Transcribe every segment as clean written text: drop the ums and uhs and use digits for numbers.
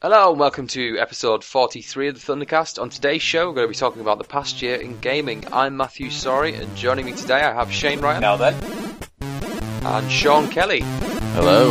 Hello and welcome to episode 43 of the Thundercast. On today's show, we're going to be talking about the past year in gaming. I'm Matthew Sorry, and joining me today I have Shane Ryan. Now then. And Sean Kelly. Hello.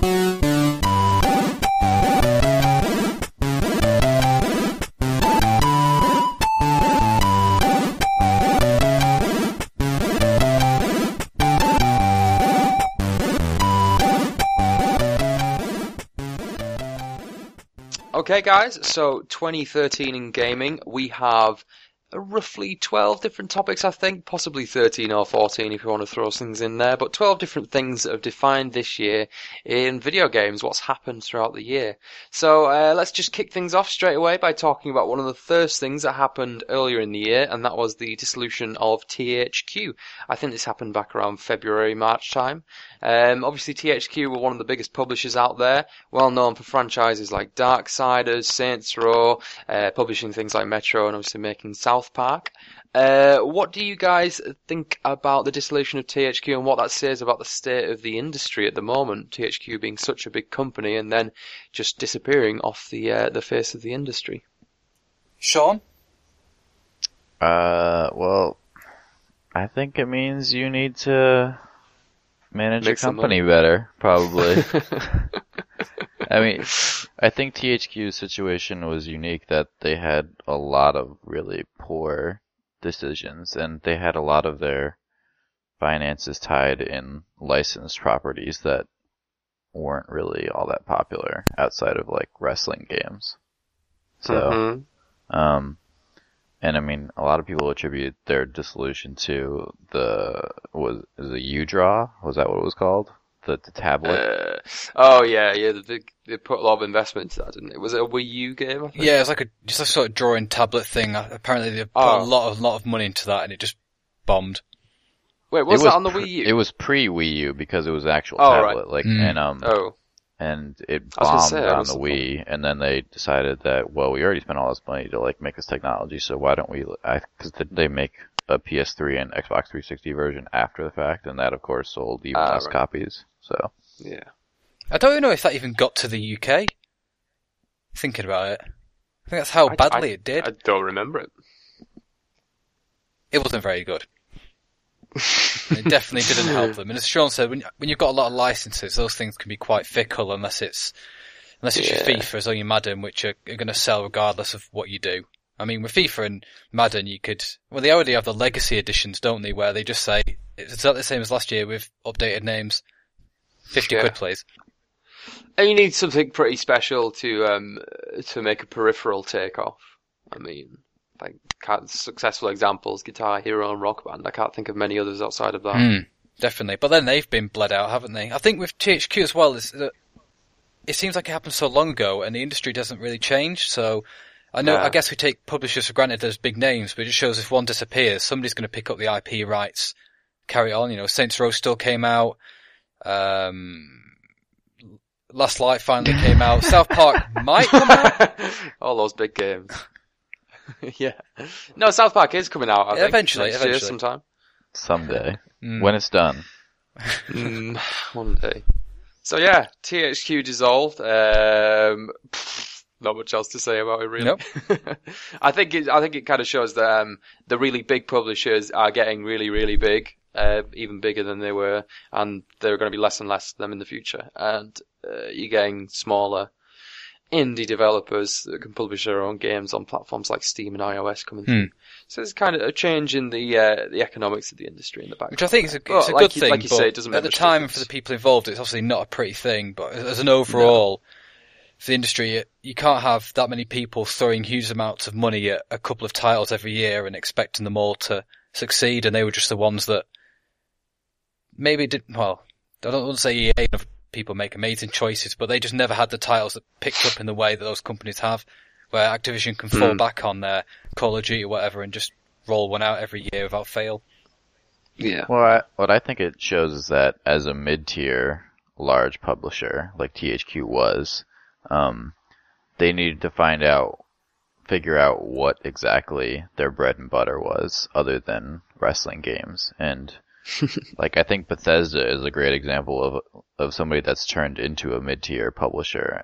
Okay guys, so 2013 in gaming, we have roughly 12 different topics I think, possibly 13 or 14 if you want to throw things in there, but 12 different things that have defined this year in video games, what's happened throughout the year. So let's just kick things off straight away by talking about one of the first things that happened earlier in the year, and that was the dissolution of THQ. I think this happened back around February, March time. Obviously THQ were one of the biggest publishers out there, well known for franchises like Darksiders, Saints Row, publishing things like Metro and obviously making South Park. What do you guys think about the dissolution of THQ and what that says about the state of the industry at the moment? THQ being such a big company and then just disappearing off the face of the industry. Sean? Well, I think it means you need to manage your company better, probably. I mean, I think THQ's situation was unique that they had a lot of really poor decisions, and they had a lot of their finances tied in licensed properties that weren't really all that popular outside of like wrestling games. So, and I mean, a lot of people attribute their dissolution to was it U-Draw? Was that what it was called? The tablet? They put a lot of investment into that, didn't it? Was it a Wii U game, I think? Yeah, it was like just a sort of drawing tablet thing. Apparently they put a lot of money into that and it just bombed. Wait, was that on the Wii U? It was pre-Wii U because it was an actual tablet. Right. And it bombed on the Wii, and then they decided that, well, we already spent all this money to like make this technology, so why don't we, because they make a PS3 and Xbox 360 version after the fact, and that of course sold even less copies, so. Yeah. I don't even know if that even got to the UK. Thinking about it. I think that's how badly it did. I don't remember it. It wasn't very good. It definitely didn't help them. And as Sean said, when you've got a lot of licenses, those things can be quite fickle unless it's your FIFAs or your Madden, which are going to sell regardless of what you do. I mean, with FIFA and Madden, they already have the legacy editions, don't they, where they just say, it's exactly the same as last year with updated names. 50 quid, please. And you need something pretty special to make a peripheral take off. I mean, like successful examples, Guitar Hero and Rock Band. I can't think of many others outside of that. Definitely. But then they've been bled out, haven't they? I think with THQ as well, is that it seems like it happened so long ago and the industry doesn't really change. So I guess we take publishers for granted as big names, but it just shows if one disappears, somebody's going to pick up the IP rights, carry on. You know, Saints Row still came out. Last Light finally came out. South Park might come out. All those big games. Yeah. No, South Park is coming out, I think. Eventually. Year sometime. Someday. When it's done. One day. So yeah, THQ dissolved. Not much else to say about it, really. Nope. I think it kind of shows that the really big publishers are getting really, really big, even bigger than they were, and there are going to be less and less of them in the future. And you're getting smaller indie developers that can publish their own games on platforms like Steam and iOS coming through. So there's kind of a change in the economics of the industry in the background. Which I think is a good thing. Like you say, it doesn't at the time, for the people involved, it's obviously not a pretty thing. But as an overall, for the industry, you can't have that many people throwing huge amounts of money at a couple of titles every year and expecting them all to succeed. And they were just the ones that maybe didn't. Well, I don't want to say EA and other people make amazing choices, but they just never had the titles that picked up in the way that those companies have, where Activision can fall back on their Call of Duty or whatever and just roll one out every year without fail. Yeah. Well, what I think it shows is that as a mid-tier large publisher, like THQ was, they needed to figure out what exactly their bread and butter was other than wrestling games. And like, I think Bethesda is a great example of somebody that's turned into a mid-tier publisher, and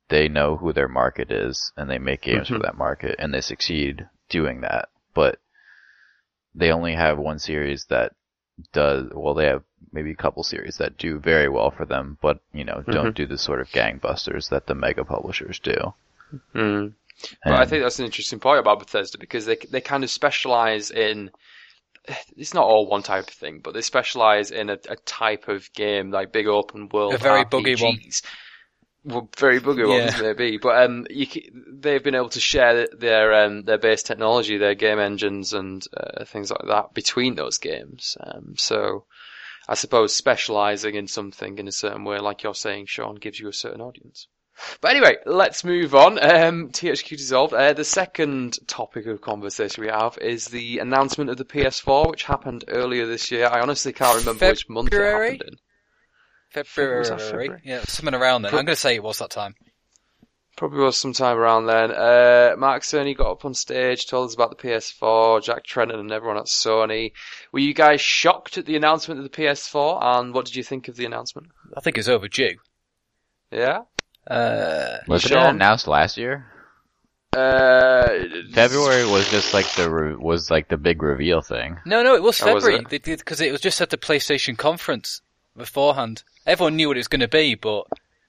they know who their market is, and they make games for that market, and they succeed doing that. But they only have one series that does, well, they have maybe a couple series that do very well for them, but, don't do the sort of gangbusters that the mega publishers do. But I think that's an interesting point about Bethesda, because they kind of specialize in, it's not all one type of thing, but they specialize in a type of game, like big open world a very RPGs. buggy one. Well, very buggy ones, maybe. But they've been able to share their base technology, their game engines, and things like that between those games. So I suppose specializing in something in a certain way, like you're saying, Sean, gives you a certain audience. But anyway, let's move on. THQ Dissolved. The second topic of conversation we have is the announcement of the PS4, which happened earlier this year. I honestly can't remember which month it happened in. February? Yeah, something around then. I'm going to say it was that time. Probably was sometime around then. Mark Cerny got up on stage, told us about the PS4, Jack Trenton and everyone at Sony. Were you guys shocked at the announcement of the PS4, and what did you think of the announcement? I think it's overdue. Yeah? Was it announced last year? February was just like the big reveal thing. No, it was February, because it was just at the PlayStation conference beforehand. Everyone knew what it was going to be, but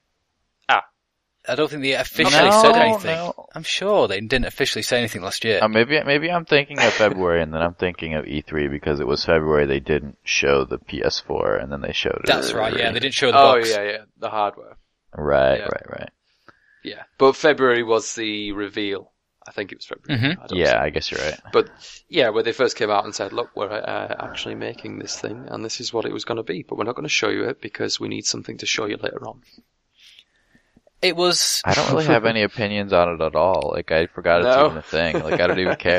I don't think they officially said anything. No. I'm sure they didn't officially say anything last year. Maybe I'm thinking of February, and then I'm thinking of E3, because it was February they didn't show the PS4, and then they showed it. That's right, yeah, they didn't show the box. Oh, yeah, the hardware. Right. Yeah, but February was the reveal. I think it was February. I guess you're right. But yeah, where they first came out and said, look, we're actually making this thing, and this is what it was going to be, but we're not going to show you it because we need something to show you later on. It was... I don't really have any opinions on it at all. Like, I forgot it's even a thing. Like, I don't even care.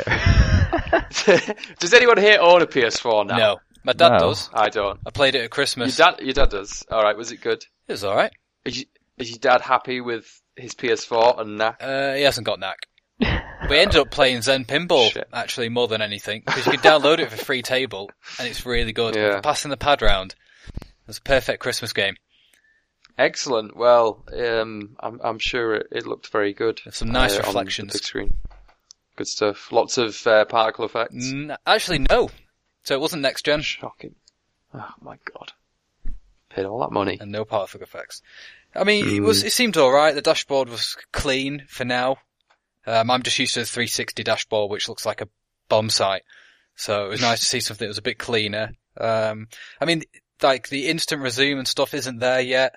Does anyone here own a PS4 now? No. My dad does. I don't. I played it at Christmas. Your dad does? Alright, was it good? It was alright. Is your dad happy with his PS4 and Knack? He hasn't got Knack. We ended up playing Zen Pinball, actually, more than anything, because you can download it for free table, and it's really good. Yeah. Passing the pad round. It's a perfect Christmas game. Excellent. Well, I'm sure it looked very good. There's some nice reflections. On the big screen. Good stuff. Lots of particle effects. Actually, no. So it wasn't next gen. Shocking. Oh my god. Paid all that money. And no particle effects. I mean, it seemed alright. The dashboard was clean for now. I'm just used to the 360 dashboard, which looks like a bomb site. So it was nice to see something that was a bit cleaner. I mean, like, the instant resume and stuff isn't there yet.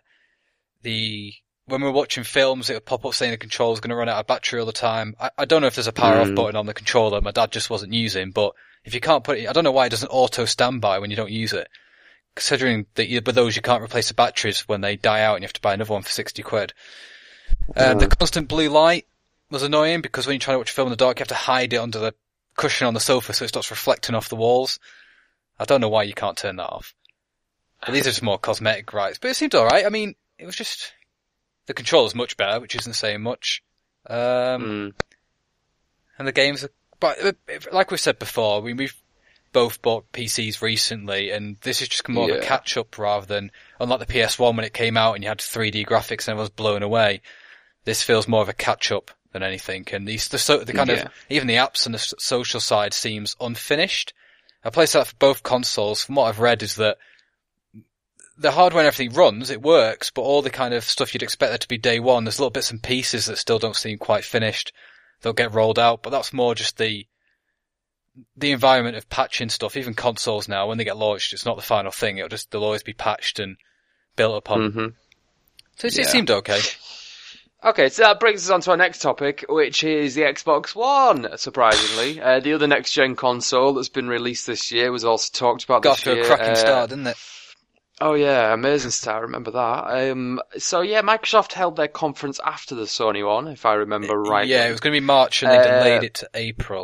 When we're watching films, it would pop up saying the controller's going to run out of battery all the time. I don't know if there's a power off button on the controller my dad just wasn't using, but if you can't put it, I don't know why it doesn't auto standby when you don't use it. Considering that with those you can't replace the batteries when they die out and you have to buy another one for 60 quid. The constant blue light was annoying because when you're trying to watch a film in the dark, you have to hide it under the cushion on the sofa so it starts reflecting off the walls. I don't know why you can't turn that off. But these are just more cosmetic gripes, but it seemed alright. I mean, it was just, the controller's much better, which isn't saying much. And the games are, but like we've said before, we've both bought PCs recently, and this is just more of a catch-up rather than, unlike the PS1 when it came out and you had 3D graphics and everyone was blown away, this feels more of a catch-up than anything, and the kind of, even the apps and the social side seems unfinished. A place that for both consoles, from what I've read, is that the hardware and everything runs, it works, but all the kind of stuff you'd expect there to be day one, there's little bits and pieces that still don't seem quite finished. They'll get rolled out, but that's more just the environment of patching stuff. Even consoles now, when they get launched, it's not the final thing. They'll always be patched and built upon. So it seemed okay. Okay, so that brings us on to our next topic, which is the Xbox One, surprisingly. The other next-gen console that's been released this year was also talked about this year. Got off to a cracking start, didn't it? Oh yeah, amazing start, I remember that. So yeah, Microsoft held their conference after the Sony one, if I remember right. Yeah, it was going to be March and they delayed it to April.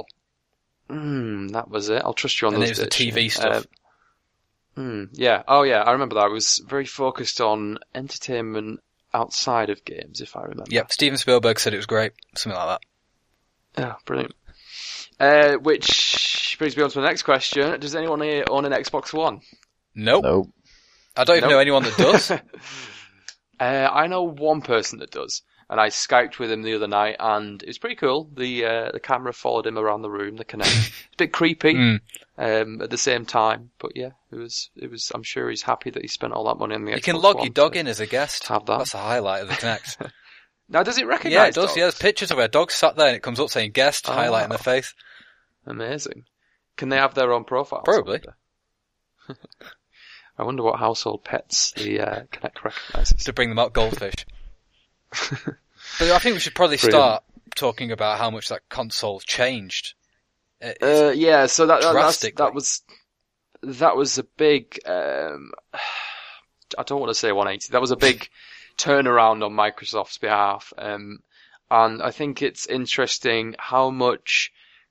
That was it. I'll trust you on and those bits. And it was the TV stuff. Yeah, oh yeah, I remember that. It was very focused on entertainment outside of games, if I remember. Yep, Steven Spielberg said it was great, something like that. Oh, brilliant. Which brings me on to the next question. Does anyone here own an Xbox One? Nope. I don't even know anyone that does. I know one person that does. and I Skyped with him the other night, and it was pretty cool. The camera followed him around the room, the Kinect. It's a bit creepy at the same time, but yeah, it was. I'm sure he's happy that he spent all that money on the Xbox You can log One your dog in as a guest. have that. That's a highlight of the Kinect. Now, does it recognise Yeah, it does. dogs? Yeah, there's pictures of where dogs sat there and it comes up saying guest, highlighting their face. Amazing. Can they have their own profiles? Probably. I wonder what household pets the Kinect recognises. To bring them out goldfish. But I think we should probably Brilliant. start talking about how much that console's changed. Yeah, so that drastically. that was a big. I don't want to say 180. That was a big turnaround on Microsoft's behalf, and I think it's interesting how much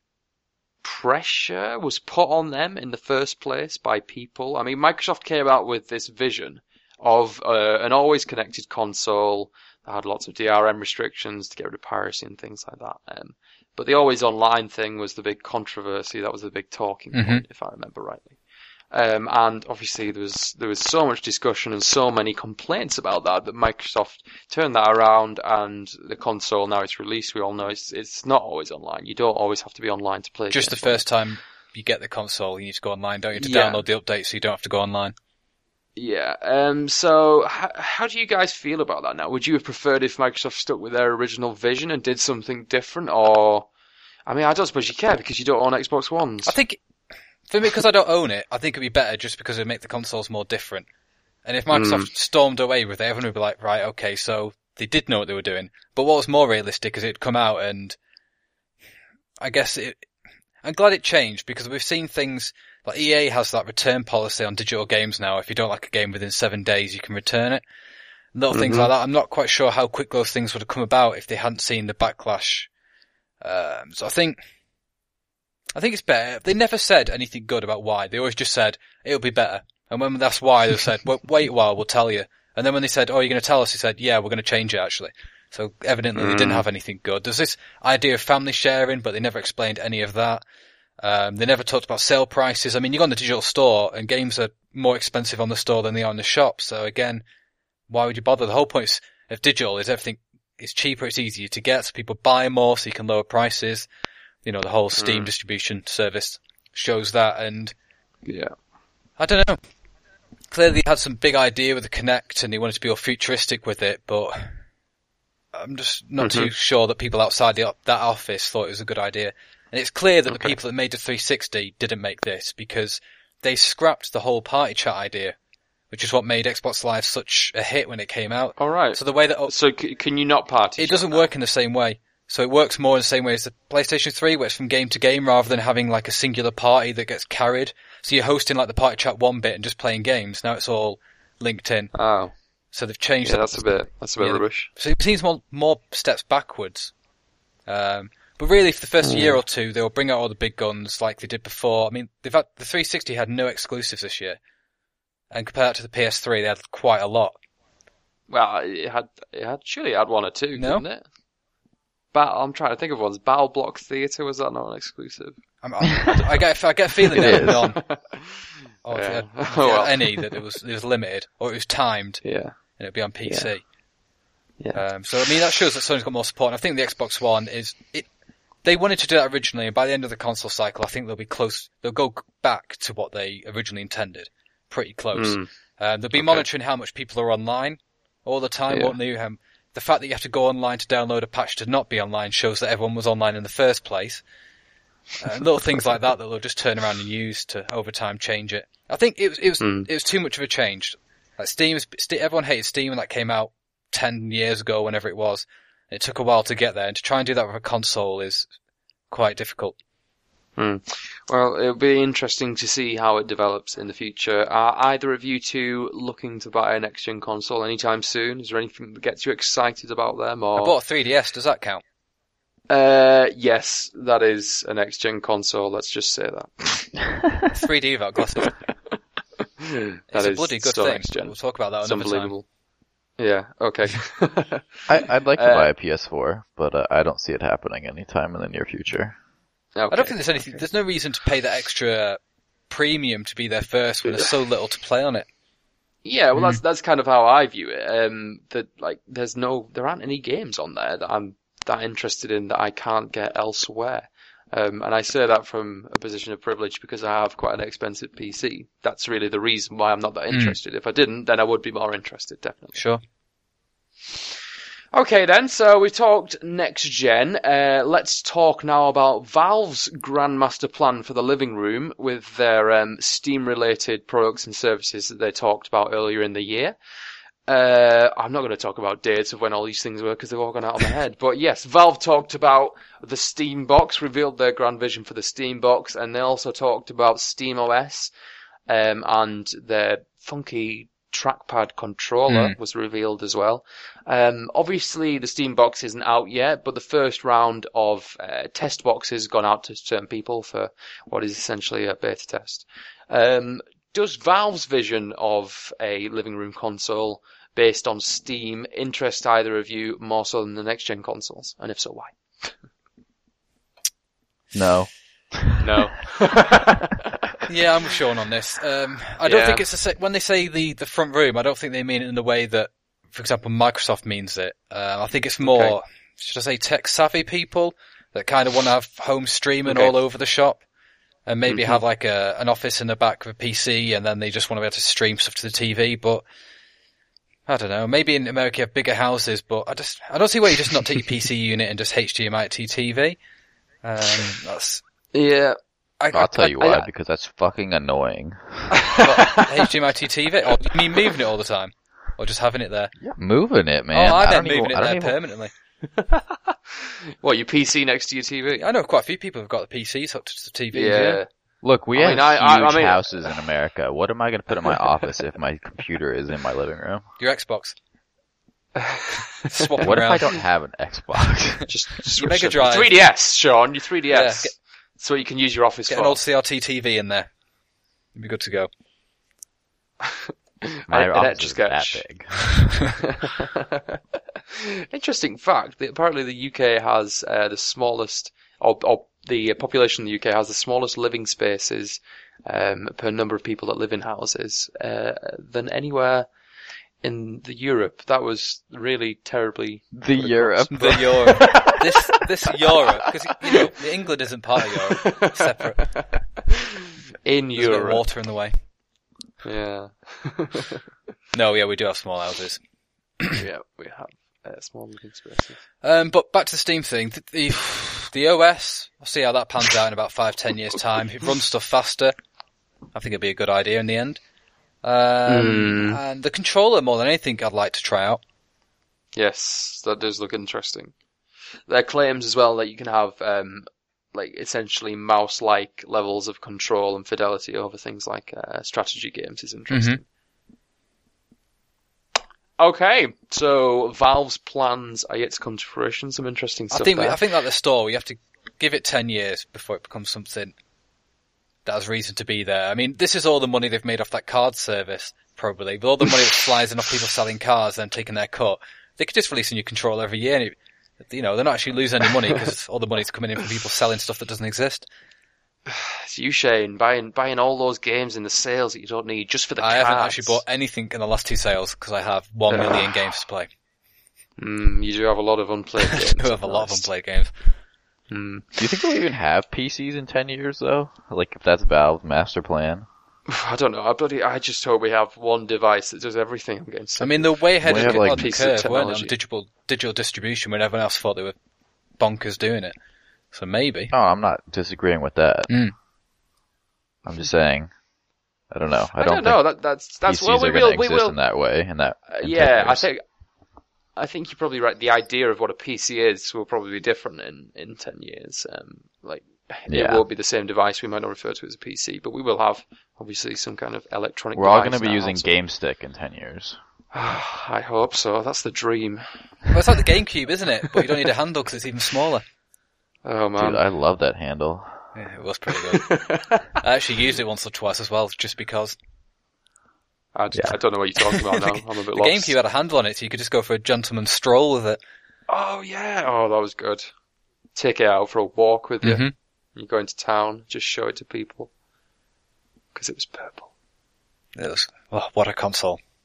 pressure was put on them in the first place by people. I mean, Microsoft came out with this vision of an always connected console that had lots of DRM restrictions to get rid of piracy and things like that. But the always online thing was the big controversy. That was the big talking point, if I remember rightly. And obviously there was so much discussion and so many complaints about that Microsoft turned that around, and the console, now it's released, we all know it's not always online. You don't always have to be online to play. Just the first time you get the console, you need to go online, don't you, to download the update so you don't have to go online. Yeah. So how do you guys feel about that now? Would you have preferred if Microsoft stuck with their original vision and did something different, or? I mean, I don't suppose you care because you don't own Xbox Ones. I think, for me, because I don't own it, I think it'd be better just because it'd make the consoles more different. And if Microsoft stormed away with it, everyone would be like, right, okay, so they did know what they were doing. But what was more realistic is it'd come out, and I guess I'm glad it changed, because we've seen things like EA has that return policy on digital games now. If you don't like a game within 7 days, you can return it. Little things like that. I'm not quite sure how quick those things would have come about if they hadn't seen the backlash. So I think it's better. They never said anything good about why. They always just said, it'll be better. And when that's why, they said, well, wait a while, we'll tell you. And then when they said, oh, you're going to tell us, he said, yeah, we're going to change it, actually. So evidently they didn't have anything good. There's this idea of family sharing, but they never explained any of that. They never talked about sale prices. I mean, you go on the digital store, and games are more expensive on the store than they are in the shop. So again, why would you bother? The whole point of digital is everything is cheaper, it's easier to get, so people buy more, so you can lower prices. You know, the whole Steam distribution service shows that, and yeah, I don't know. Clearly, they had some big idea with the Kinect, and they wanted to be all futuristic with it, but I'm just not too sure that people outside that office thought it was a good idea. And it's clear that the people that made the 360 didn't make this, because they scrapped the whole party chat idea, which is what made Xbox Live such a hit when it came out. All right. So the way that so can you not party? It doesn't work in the same way. So it works more in the same way as the PlayStation 3, where it's from game to game rather than having like a singular party that gets carried. So you're hosting like the party chat one bit and just playing games. Now it's all linked in. Oh. So they've changed Yeah, that. that's a bit rubbish. So it seems more steps backwards. But really, for the first year or two, they'll bring out all the big guns like they did before. I mean, the 360 had no exclusives this year. And compared that to the PS3, they had quite a lot. Well, it had one or two, No? didn't it? I'm trying to think of ones. Battle Block Theatre, was that not an exclusive? I get a feeling that it was none. Or Yeah. any, that it was limited, or it was timed. Yeah. And it'd be on PC. Yeah. So I mean, that shows that Sony's got more support. And I think the Xbox One they wanted to do that originally, and by the end of the console cycle, I think they'll be close. They'll go back to what they originally intended. Pretty close. They'll be monitoring how much people are online all the time, won't they? The fact that you have to go online to download a patch to not be online shows that everyone was online in the first place. Little things like that they'll just turn around and use to over time change it. I think it was too much of a change. Like everyone hated Steam when that came out 10 years ago, whenever it was. It took a while to get there, and to try and do that with a console is quite difficult. Well, it'll be interesting to see how it develops in the future. Are either of you two looking to buy a next-gen console anytime soon? Is there anything that gets you excited about them? Or... I bought a 3DS, does that count? Yes, that is a next-gen console, let's just say that. 3D without glasses. It's a bloody good thing. Next-gen. We'll talk about that It's another unbelievable. time. Yeah, okay. I'd like to buy a PS4, but I don't see it happening anytime in the near future. Okay. I don't think there's no reason to pay that extra premium to be there first when there's so little to play on it. Yeah, well, that's kind of how I view it. That like there aren't any games on there that I'm that interested in that I can't get elsewhere. And I say that from a position of privilege because I have quite an expensive PC. That's really the reason why I'm not that interested. If I didn't, then I would be more interested, definitely. Sure. Okay then, so we talked next gen. Let's talk now about Valve's Grandmaster Plan for the living room with their Steam-related products and services that they talked about earlier in the year. I'm not going to talk about dates of when all these things were because they've all gone out of my head. But yes, Valve talked about the Steam Box, revealed their grand vision for the Steam Box, and they also talked about SteamOS, and their funky trackpad controller was revealed as well. Obviously the Steam Box isn't out yet, but the first round of test boxes gone out to certain people for what is essentially a beta test. Does Valve's vision of a living room console based on Steam interest either of you more so than the next gen consoles? And if so, why? No. No. Yeah, I'm with Sean on this. I don't think it's when they say the front room, I don't think they mean it in the way that, for example, Microsoft means it. I think it's more, should I say, tech-savvy people that kind of want to have home streaming all over the shop. And maybe have like an office in the back of a PC, and then they just want to be able to stream stuff to the TV. But I don't know. Maybe in America you have bigger houses, but I don't see why you just not take your PC unit and just HDMI to your TV. I'll tell you why, because that's fucking annoying. HDMI to TV? Or you mean moving it all the time, or just having it there? Yeah, moving it, man. Oh, I meant moving it there permanently. What, your PC next to your TV? I know quite a few people who've got the PCs hooked to the TV. Yeah. Look, we have huge houses in America. What am I going to put in my office if my computer is in my living room? Your Xbox. What if I don't have an Xbox? just your Mega Drive. 3DS, Sean. Your 3DS. Yeah. So you can use your office Get an old CRT TV in there. You'll be good to go. My office is that big. Interesting fact that apparently the UK has the smallest, or the population in the UK has the smallest living spaces per number of people that live in houses than anywhere in the Europe. That was really terribly... The Europe. The Europe. this Europe, because England isn't part of Europe. It's separate. In There's Europe. A bit of water in the way. Yeah. No, yeah, we do have small houses. Yeah, we have small living spaces. But back to the Steam thing. The OS, I'll see how that pans out in about 5-10 years' time. If it runs stuff faster, I think it'd be a good idea in the end. And the controller, more than anything, I'd like to try out. Yes, that does look interesting. There are claims as well that you can have, essentially mouse-like levels of control and fidelity over things like strategy games is interesting. Okay, so Valve's plans are yet to come to fruition. Some interesting stuff there. I think like the store, you have to give it 10 years before it becomes something that has reason to be there. I mean, this is all the money they've made off that card service, probably. But all the money that's slicing off people selling cars and taking their cut, they could just release a new controller every year. And they're not actually losing any money because all the money's coming in from people selling stuff that doesn't exist. It's you, Shane, buying all those games in the sales that you don't need just for the cards. I haven't actually bought anything in the last 2 sales because I have 1 million games to play. You do have a lot of unplayed games. I do have a lot of unplayed games. Do you think we'll even have PCs in 10 years, though? Like, if that's Valve's master plan? I don't know. I just hope we have one device that does everything. I'm getting sick. I mean, they're way ahead of like, the curve, weren't they, on digital distribution when everyone else thought they were bonkers doing it. So maybe. Oh, I'm not disagreeing with that. I'm just saying. I don't know. I don't know. That's PCs well, we will in that way. I think you're probably right. The idea of what a PC is will probably be different in 10 years. It will be the same device. We might not refer to it as a PC, but we will have obviously some kind of electronic. We're all going to be using GameStick in 10 years. I hope so. That's the dream. Well, it's like the GameCube, isn't it? But you don't need a handle because it's even smaller. Oh man, dude, I love that handle. Yeah, it was pretty good. I actually used it once or twice as well, just because. I don't know what you're talking about now. I'm a bit lost. The GameCube had a handle on it, so you could just go for a gentleman's stroll with it. Oh yeah, that was good. Take it out for a walk with you. You go into town, just show it to people. Because it was purple. It was, what a console.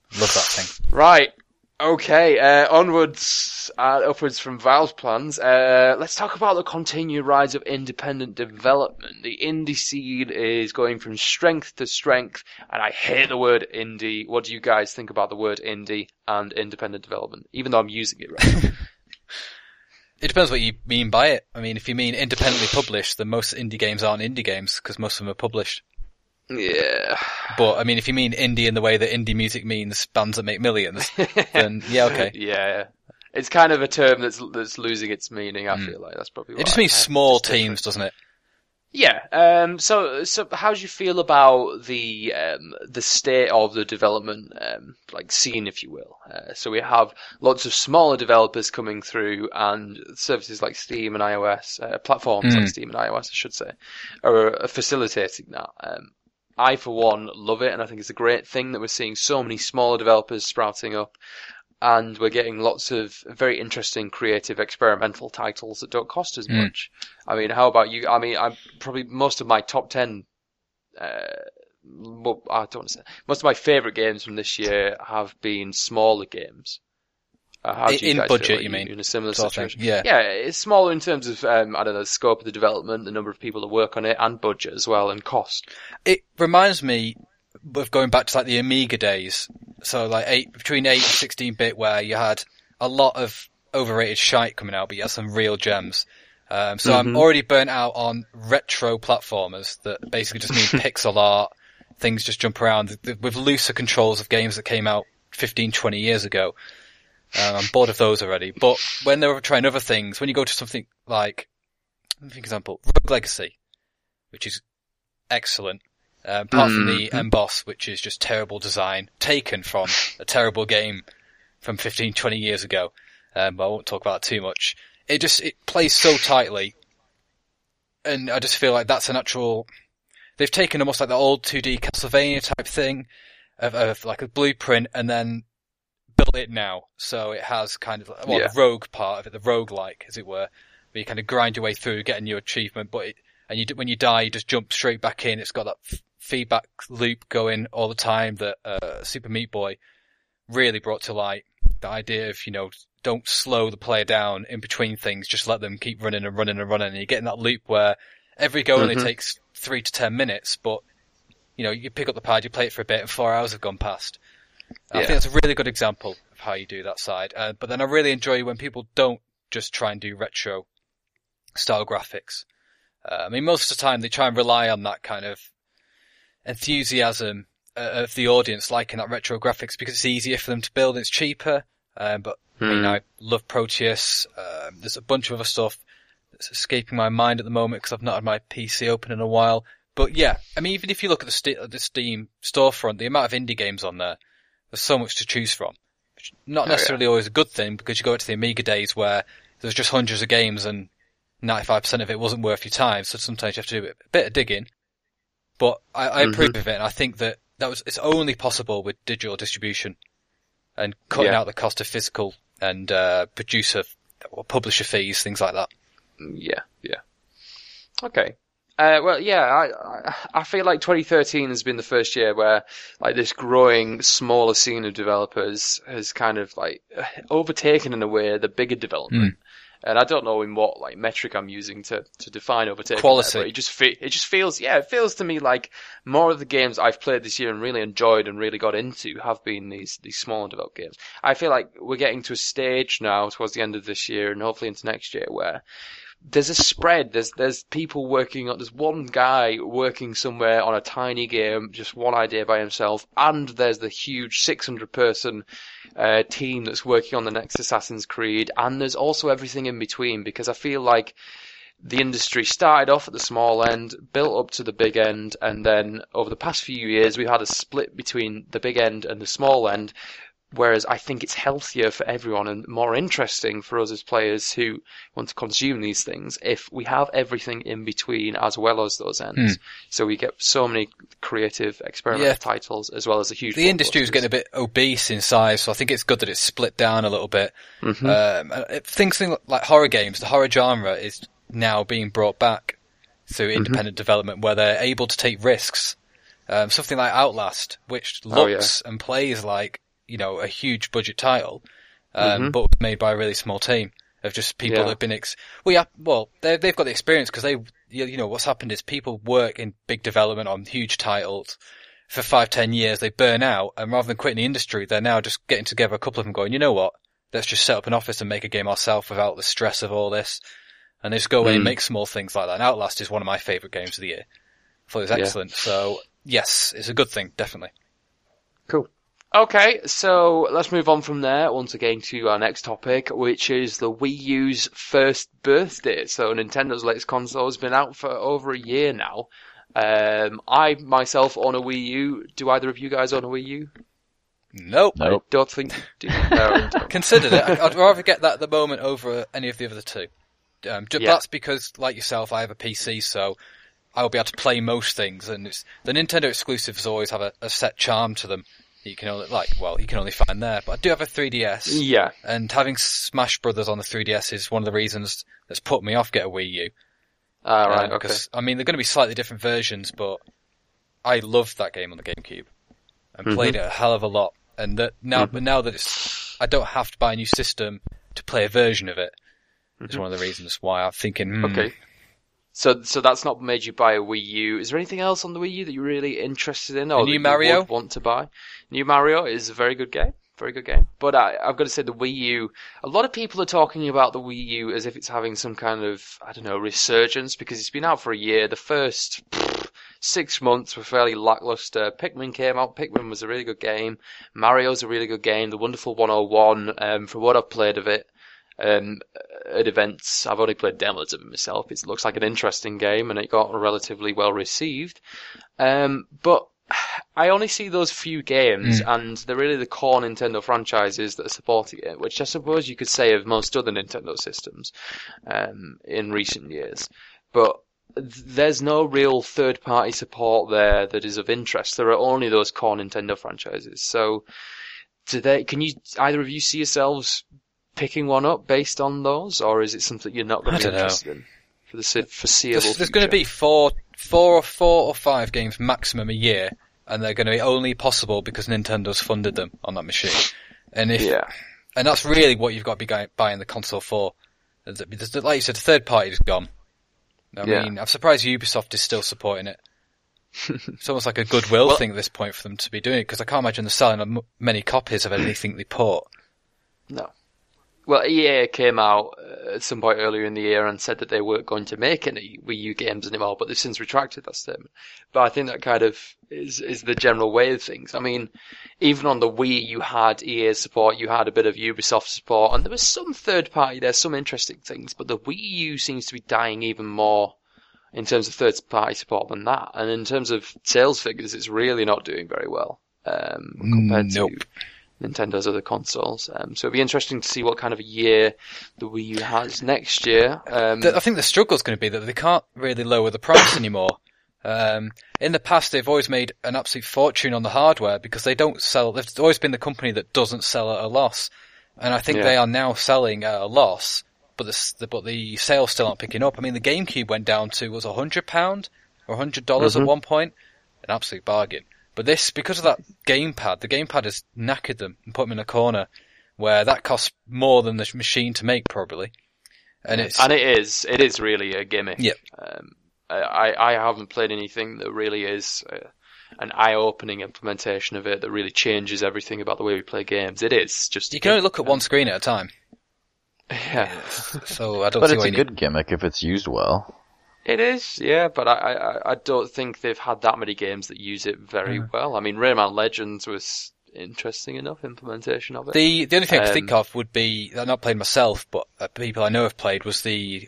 Love that thing. Right. Okay, onwards, upwards from Valve's plans. Let's talk about the continued rise of independent development. The indie scene is going from strength to strength, and I hate the word indie. What do you guys think about the word indie and independent development? Even though I'm using it right. It depends what you mean by it. I mean, if you mean independently published, then most indie games aren't indie games, because most of them are published. Yeah. But, I mean, if you mean indie in the way that indie music means bands that make millions, then yeah, okay. Yeah. It's kind of a term that's losing its meaning, I feel like. That's probably why. It just means small teams, doesn't it? Yeah. So how do you feel about the state of the development, scene, if you will? So we have lots of smaller developers coming through, and services like Steam and iOS, platforms like Steam and iOS, I should say, are facilitating that. I, for one, love it, and I think it's a great thing that we're seeing so many smaller developers sprouting up, and we're getting lots of very interesting, creative, experimental titles that don't cost as much. I mean, how about you? I mean, I'm probably most of my top 10, well, I don't want to say, most of my favourite games from this year have been smaller games. How do you in guys budget, feel like you mean? in a similar sort of situation? thing, yeah. Yeah, it's smaller in terms of, I don't know, the scope of the development, the number of people that work on it, and budget as well, and cost. It reminds me of going back to like the Amiga days. So like between 8 and 16-bit, where you had a lot of overrated shite coming out, but you had some real gems. So I'm already burnt out on retro platformers that basically just mean pixel art. Things just jump around with looser controls of games that came out 15, 20 years ago. I'm bored of those already. But when they're trying other things, when you go to something like, for example, Rogue Legacy, which is excellent, apart from the Emboss, which is just terrible design, taken from a terrible game from 15, 20 years ago. But I won't talk about it too much. It plays so tightly, and I just feel like that's a natural. They've taken almost like the old 2D Castlevania type thing of like a blueprint, and then built it now. So it has kind of the rogue part of it, the roguelike, as it were, where you kind of grind your way through, get a new achievement, when you die, you just jump straight back in. It's got that feedback loop going all the time that Super Meat Boy really brought to light. The idea of, don't slow the player down in between things, just let them keep running and running and running. And you're getting that loop where every go only takes 3 to 10 minutes, but, you pick up the pad, you play it for a bit, and 4 hours have gone past. I think that's a really good example of how you do that side. But then I really enjoy when people don't just try and do retro style graphics. I mean, most of the time they try and rely on that kind of enthusiasm of the audience liking that retro graphics because it's easier for them to build, it's cheaper. But I love Proteus. There's a bunch of other stuff that's escaping my mind at the moment because I've not had my PC open in a while. But yeah, I mean, even if you look at the Steam storefront, the amount of indie games on there's so much to choose from. Which not necessarily always a good thing, because you go to the Amiga days where there's just hundreds of games and 95% of it wasn't worth your time, so sometimes you have to do a bit of digging. But I approve of it, and I think that it's only possible with digital distribution and cutting out the cost of physical and producer or publisher fees, things like that. Yeah. Okay. I feel like 2013 has been the first year where like this growing smaller scene of developers has kind of like overtaken in a way the bigger development. And I don't know in what like metric I'm using to define overtaking. Quality. But it just feels to me like more of the games I've played this year and really enjoyed and really got into have been these smaller developed games. I feel like we're getting to a stage now towards the end of this year and hopefully into next year where there's a spread. There's people working on. There's one guy working somewhere on a tiny game, just one idea by himself, and there's the huge 600-person team that's working on the next Assassin's Creed, and there's also everything in between. Because I feel like the industry started off at the small end, built up to the big end, and then over the past few years we've had a split between the big end and the small end. Whereas I think it's healthier for everyone and more interesting for us as players who want to consume these things if we have everything in between as well as those ends. So we get so many creative experimental titles as well as a huge... The industry is getting a bit obese in size, so I think it's good that it's split down a little bit. Things like horror games, the horror genre is now being brought back through independent development where they're able to take risks. Something like Outlast, which looks and plays like a huge budget title, but made by a really small team of just people that have been they've got the experience because what's happened is people work in big development on huge titles for 5-10 years, they burn out, and rather than quitting the industry, they're now just getting together, a couple of them going, you know what, let's just set up an office and make a game ourselves without the stress of all this. And they just go away and make small things like that. And Outlast is one of my favourite games of the year. I thought it was excellent. So, yes, it's a good thing, definitely. Cool. Okay, so let's move on from there, once again, to our next topic, which is the Wii U's first birthday. So Nintendo's latest console has been out for over a year now. I myself own a Wii U. Do either of you guys own a Wii U? Nope. I don't think you do. Considered it. I'd rather get that at the moment over any of the other two. That's because, like yourself, I have a PC, so I'll be able to play most things, and the Nintendo exclusives always have a set charm to them. You can only find there. But I do have a 3DS. Yeah. And having Smash Brothers on the 3DS is one of the reasons that's put me off get a Wii U. Right, okay. Because, they're going to be slightly different versions, but I loved that game on the GameCube. And played it a hell of a lot. And but now that I don't have to buy a new system to play a version of it, it's one of the reasons why I'm thinking, Okay. So that's not made you buy a Wii U. Is there anything else on the Wii U that you're really interested in, or New Mario? You would want to buy? New Mario is a very good game. Very good game. But I've got to say the Wii U, a lot of people are talking about the Wii U as if it's having some kind of, resurgence, because it's been out for a year. The first 6 months were fairly lackluster. Pikmin came out. Pikmin was a really good game. Mario's a really good game. The Wonderful 101, from what I've played of it, at events, I've only played demos of it myself. It looks like an interesting game, and it got relatively well received. But I only see those few games, and they're really the core Nintendo franchises that are supporting it, which I suppose you could say of most other Nintendo systems in recent years. But there's no real third-party support there that is of interest. There are only those core Nintendo franchises. So, can you either of you see yourselves picking one up based on those, or is it something you're not going to be interested in for the foreseeable future? There's going to be four or five games maximum a year, and they're going to be only possible because Nintendo's funded them on that machine. And and that's really what you've got to be buying the console for. Like you said, the third party is gone. I mean, I'm surprised Ubisoft is still supporting it. It's almost like a goodwill thing at this point for them to be doing it, because I can't imagine they're selling many copies of anything they port. No. Well, EA came out at some point earlier in the year and said that they weren't going to make any Wii U games anymore, but they've since retracted that statement. But I think that kind of is the general way of things. I mean, even on the Wii, you had EA support, you had a bit of Ubisoft support, and there was some third party there, some interesting things, but the Wii U seems to be dying even more in terms of third party support than that. And in terms of sales figures, it's really not doing very well compared to Nintendo's other consoles. So it'll be interesting to see what kind of a year the Wii U has next year. I think the struggle's going to be that they can't really lower the price anymore. In the past, they've always made an absolute fortune on the hardware because they don't sell. They've always been the company that doesn't sell at a loss, and I think they are now selling at a loss. But the sales still aren't picking up. I mean, the GameCube went down to was £100 or $100 at one point, an absolute bargain. But this, because of that gamepad, the gamepad has knackered them and put them in a corner where that costs more than the machine to make, probably. And it is really a gimmick. Yep. I haven't played anything that really is an eye-opening implementation of it that really changes everything about the way we play games. It is just. You can only look at one screen at a time. Yeah. So I don't. But see it's why a good gimmick if it's used well. It is, yeah, but I don't think they've had that many games that use it very well. I mean, Rayman Legends was interesting enough implementation of it. The only thing I could think of would be, I've not played myself, but people I know have played, was the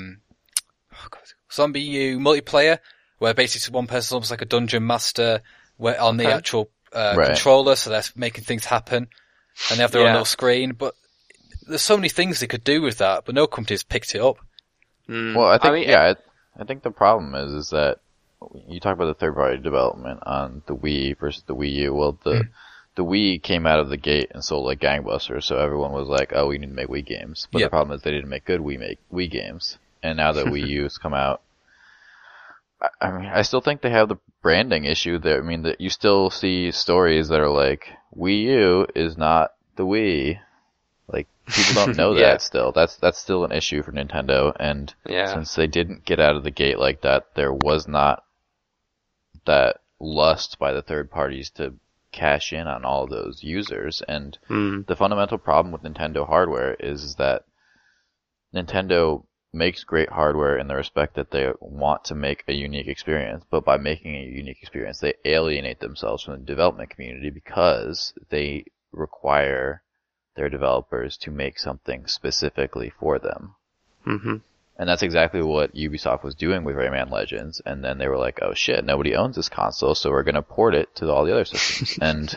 Zombie U multiplayer, where basically one person's almost like a dungeon master on the actual controller, so they're making things happen, and they have their own little screen. But there's so many things they could do with that, but no company's picked it up. Well, I think the problem is that you talk about the third-party development on the Wii versus the Wii U. Well, the Wii came out of the gate and sold like gangbusters, so everyone was like, "Oh, we need to make Wii games." But the problem is they didn't make good Wii games. And now that Wii U's come out, I mean, I still think they have the branding issue there. I mean, that you still see stories that are like, Wii U is not the Wii. Like, people don't know Yeah. that still. That's still an issue for Nintendo, and Yeah. since they didn't get out of the gate like that, there was not that lust by the third parties to cash in on all of those users. And the fundamental problem with Nintendo hardware is that Nintendo makes great hardware in the respect that they want to make a unique experience, but by making a unique experience, they alienate themselves from the development community because they require their developers to make something specifically for them. Mm-hmm. And that's exactly what Ubisoft was doing with Rayman Legends, and then they were like, oh shit, nobody owns this console, so we're gonna port it to all the other systems. and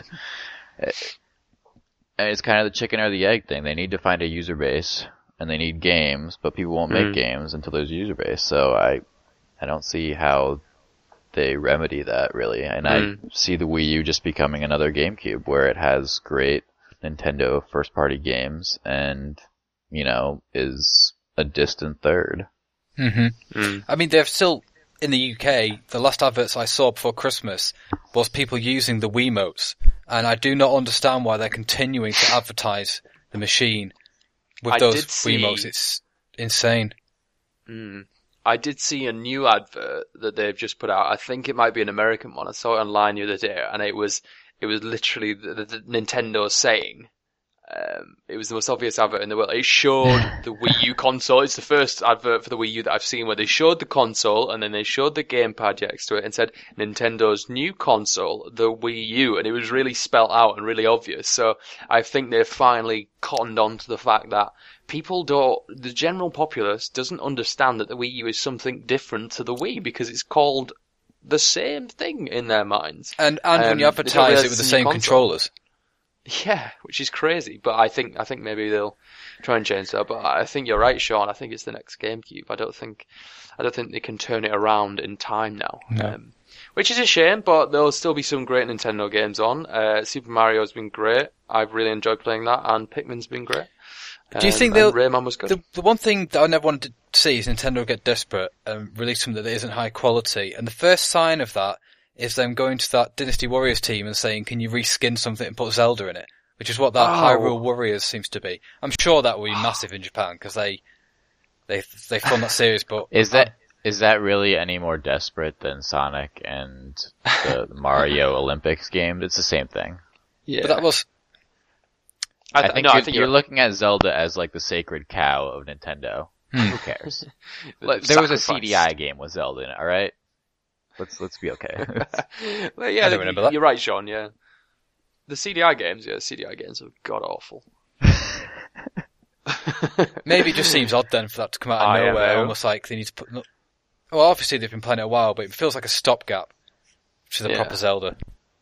it's kind of the chicken or the egg thing. They need to find a user base, and they need games, but people won't make games until there's a user base. So I don't see how they remedy that, really. And I see the Wii U just becoming another GameCube, where it has great Nintendo first-party games, and, is a distant third. I mean, they're still, in the UK, the last adverts I saw before Christmas was people using the Wiimotes, and I do not understand why they're continuing to advertise the machine with those Wiimotes. It's insane. I did see a new advert that they've just put out. I think it might be an American one. I saw it online the other day, and it was literally the Nintendo saying, it was the most obvious advert in the world. It showed the Wii U console. It's the first advert for the Wii U that I've seen where they showed the console and then they showed the gamepad next to it and said Nintendo's new console, the Wii U, and it was really spelt out and really obvious. So I think they've finally cottoned on to the fact that the general populace doesn't understand that the Wii U is something different to the Wii because it's called the same thing in their minds. And when you advertise it with the same controllers. Yeah, which is crazy, but I think maybe they'll try and change that. But I think you're right, Sean. I think it's the next GameCube. I don't think they can turn it around in time now. No. Which is a shame, but there'll still be some great Nintendo games on. Super Mario's been great. I've really enjoyed playing that, and Pikmin's been great. Do you think Rayman was good? The one thing that I never wanted to see is Nintendo get desperate and release something that isn't high quality. And the first sign of that is them going to that Dynasty Warriors team and saying, can you reskin something and put Zelda in it? Which is what that Hyrule Warriors seems to be. I'm sure that will be massive in Japan, because they fund that series, but... Is that really any more desperate than Sonic and the Mario Olympics game? It's the same thing. Yeah. But that was... I think you're looking at Zelda as like the sacred cow of Nintendo. Who cares? There was a CDI game with Zelda in it, alright? Let's be okay. Well, yeah, you're right, Sean, yeah. The CDI games are god-awful. Maybe it just seems odd then for that to come out of nowhere, almost like they need to put... Well, obviously they've been playing it a while, but it feels like a stopgap to the proper Zelda.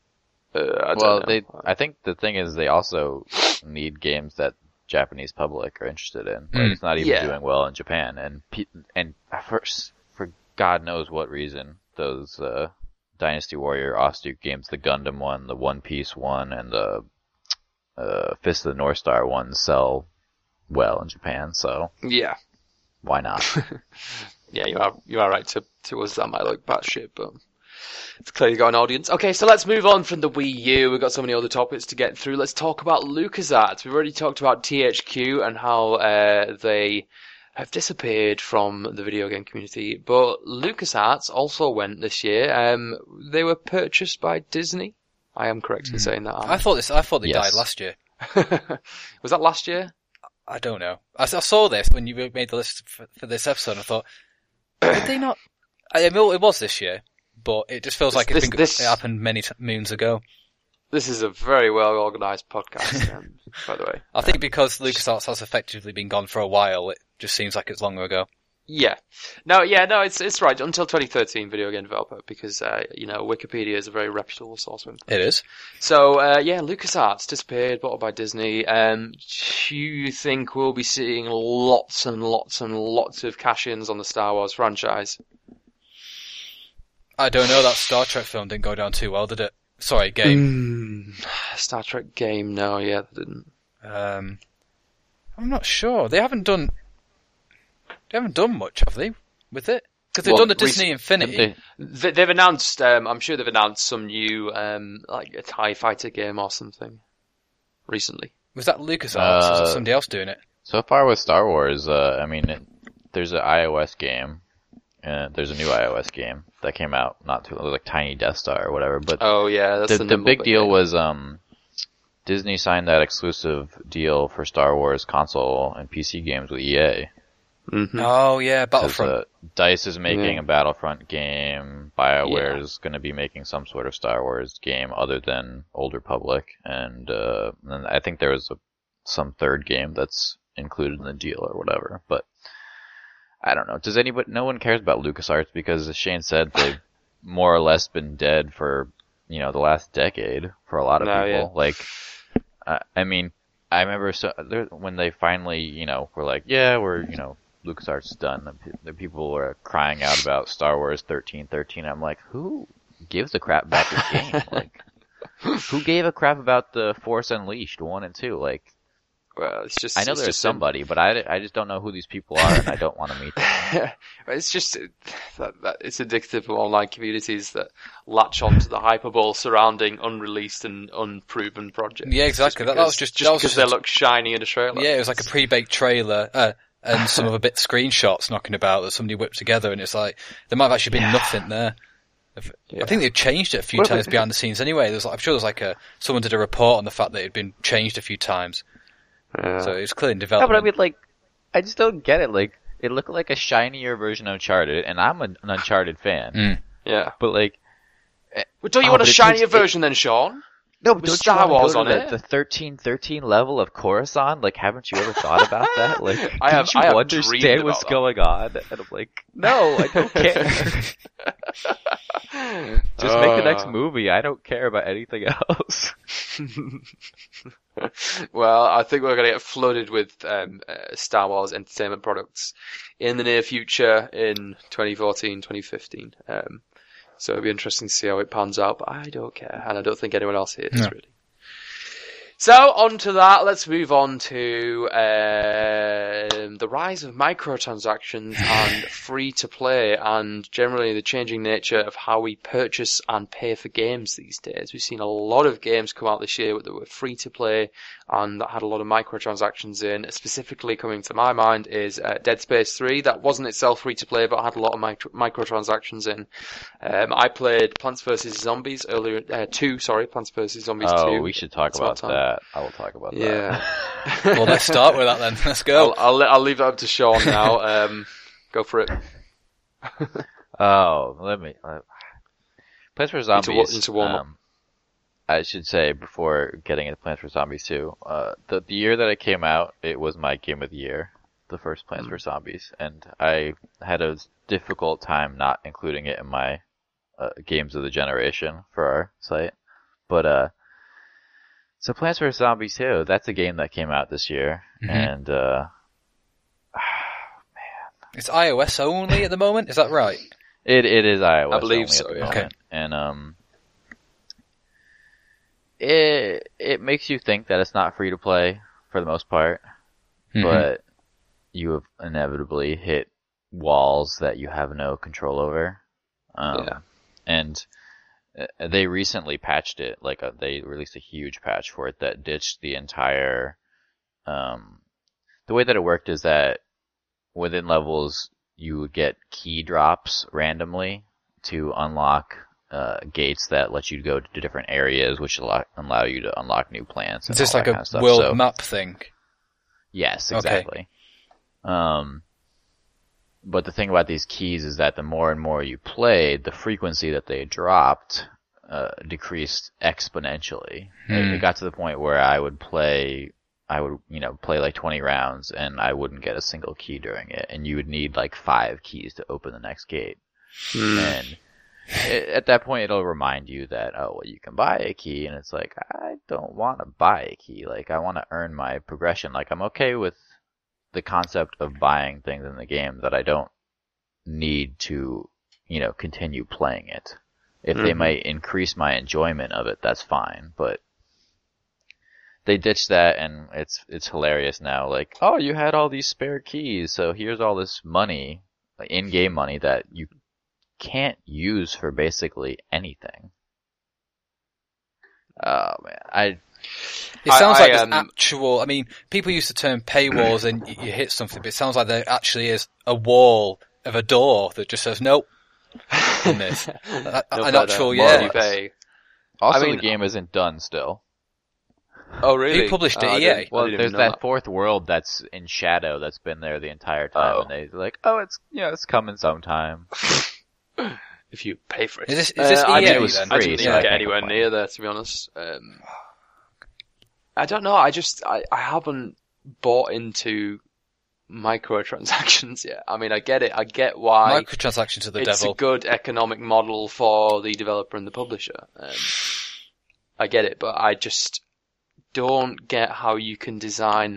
I think the thing is they also need games that Japanese public are interested in. Like, it's not even doing well in Japan, and for God knows what reason, those Dynasty Warrior Ostuk games, the Gundam one, the One Piece one, and the Fist of the North Star one sell well in Japan. So yeah, why not? Yeah, you are right. To us that might look batshit, but it's clearly got an audience. Okay, so let's move on from the Wii U. We've got so many other topics to get through. Let's talk about LucasArts. We've already talked about THQ and how they have disappeared from the video game community, but LucasArts also went this year. They were purchased by Disney. I am correct in saying that. I thought they died last year. Was that last year? I don't know. I saw this when you made the list for this episode, and I thought, did they not? I mean, it was this year, but it just feels like it happened many moons ago. This is a very well organised podcast, by the way. I think because LucasArts has effectively been gone for a while, it just seems like it's longer ago. Yeah. No, it's right. Until 2013, video game developer, because, Wikipedia is a very reputable source. It is. So, LucasArts disappeared, bought by Disney. Do you think we'll be seeing lots and lots and lots of cash-ins on the Star Wars franchise? I don't know. That Star Trek film didn't go down too well, did it? Sorry, game. Star Trek game, no, yeah, they didn't. I'm not sure. They haven't done much, have they, with it? Because they've done the Disney Infinity. They've announced, I'm sure they've announced some new, like a TIE Fighter game or something recently. Was that LucasArts or was it somebody else doing it? So far with Star Wars, there's an iOS game. There's a new iOS game that came out not too long, like Tiny Death Star or whatever. But oh yeah, that's the big deal was Disney signed that exclusive deal for Star Wars console and PC games with EA. Mm-hmm. Oh yeah, Battlefront. DICE is making a Battlefront game. BioWare is going to be making some sort of Star Wars game other than Old Republic, and I think there was some third game that's included in the deal or whatever. But I don't know. Does anybody? No one cares about LucasArts because, as Shane said, they've more or less been dead for the last decade for a lot of people. Yeah. Like, I remember when they finally were like, yeah, we're LucasArts is done. The people were crying out about Star Wars 1313. I'm like, who gives a crap about this game? Like, who gave a crap about the Force Unleashed 1 and 2? Like, well, it's just. I know there's somebody, but I just don't know who these people are, and I don't want to meet them. It's just that it's addictive of online communities that latch onto the hyperbole surrounding unreleased and unproven projects. Yeah, exactly. That was just because they look shiny in a trailer. Yeah, it was like a pre-baked trailer. And some of a bit screenshots knocking about that somebody whipped together, and it's like there might have actually been nothing there. I think they've changed it a few times behind the scenes anyway. I'm sure there's someone did a report on the fact that it had been changed a few times. So it's clearly in development. Yeah, but I just don't get it. Like, it looked like a shinier version of Uncharted, and I'm an Uncharted fan. Mm. Yeah. But well, don't you want a shinier version then, Sean? No, but With don't Star you Wars want to go on to it? the 1313 level of Coruscant? Like, haven't you ever thought about that? Like, I have don't you dreamed understand about what's that. going on? And I'm like, no, I don't care. Just make the next movie. I don't care about anything else. Well, I think we're going to get flooded with Star Wars entertainment products in the near future in 2014, 2015. So it'll be interesting to see how it pans out, but I don't care, and I don't think anyone else here does really. So, on to that, let's move on to the rise of microtransactions and free-to-play, and generally the changing nature of how we purchase and pay for games these days. We've seen a lot of games come out this year that were free-to-play and that had a lot of microtransactions in. Specifically coming to my mind is Dead Space 3. That wasn't itself free-to-play, but had a lot of microtransactions in. I played Plants vs. Zombies earlier, Plants vs. Zombies 2. Oh, we should talk about that. I will talk about that. Yeah. Well, let's start with that then. Let's go. I'll leave that up to Sean now. Go for it. Let me. Plants vs. Zombies. Into warm up. I should say before getting into Plants vs. Zombies 2, the year that it came out, it was my game of the year, the first Plants vs. Zombies, and I had a difficult time not including it in my games of the generation for our site. But so Plants vs. Zombies 2, that's a game that came out this year, and man, it's iOS only at the moment. Is that right? It is iOS. I believe only so. at the Yeah. moment. And it makes you think that it's not free to play for the most part, but you have inevitably hit walls that you have no control over. And they recently patched it. They released a huge patch for it that ditched the entire. The way that it worked is that within levels you would get key drops randomly to unlock gates that let you go to different areas, which allow you to unlock new plants. Is this like a stuff. world map thing? Yes, exactly. Okay. But the thing about these keys is that the more and more you played, the frequency that they dropped decreased exponentially. It got to the point where I would play like 20 rounds and I wouldn't get a single key during it, and you would need like 5 keys to open the next gate. And at that point it'll remind you that, oh, well, you can buy a key, and it's like, I don't want to buy a key. Like, I want to earn my progression. Like, I'm okay with the concept of buying things in the game that I don't need to, continue playing it. If they might increase my enjoyment of it, that's fine, but they ditched that, and it's hilarious now. Like, oh, you had all these spare keys, so here's all this money. in-game money that you can't use for basically anything. Oh man, It sounds like there's actual. I mean, people use the term paywalls, and you hit something, but it sounds like there actually is a wall of a door that just says nope. In this, an actual you pay. Also, the game isn't done still. Oh, really? Who published it? EA. Well, there's that fourth world that's in shadow that's been there the entire time, and they're like, "Oh, it's coming sometime." If you pay for it. Is this EA? I mean, it was I free, didn't so I get can't anywhere complain. near there, to be honest. I don't know. I haven't bought into microtransactions yet. I mean, I get it. I get why Microtransactions are the it's devil. a good economic model for the developer and the publisher. I get it, but I just don't get how you can design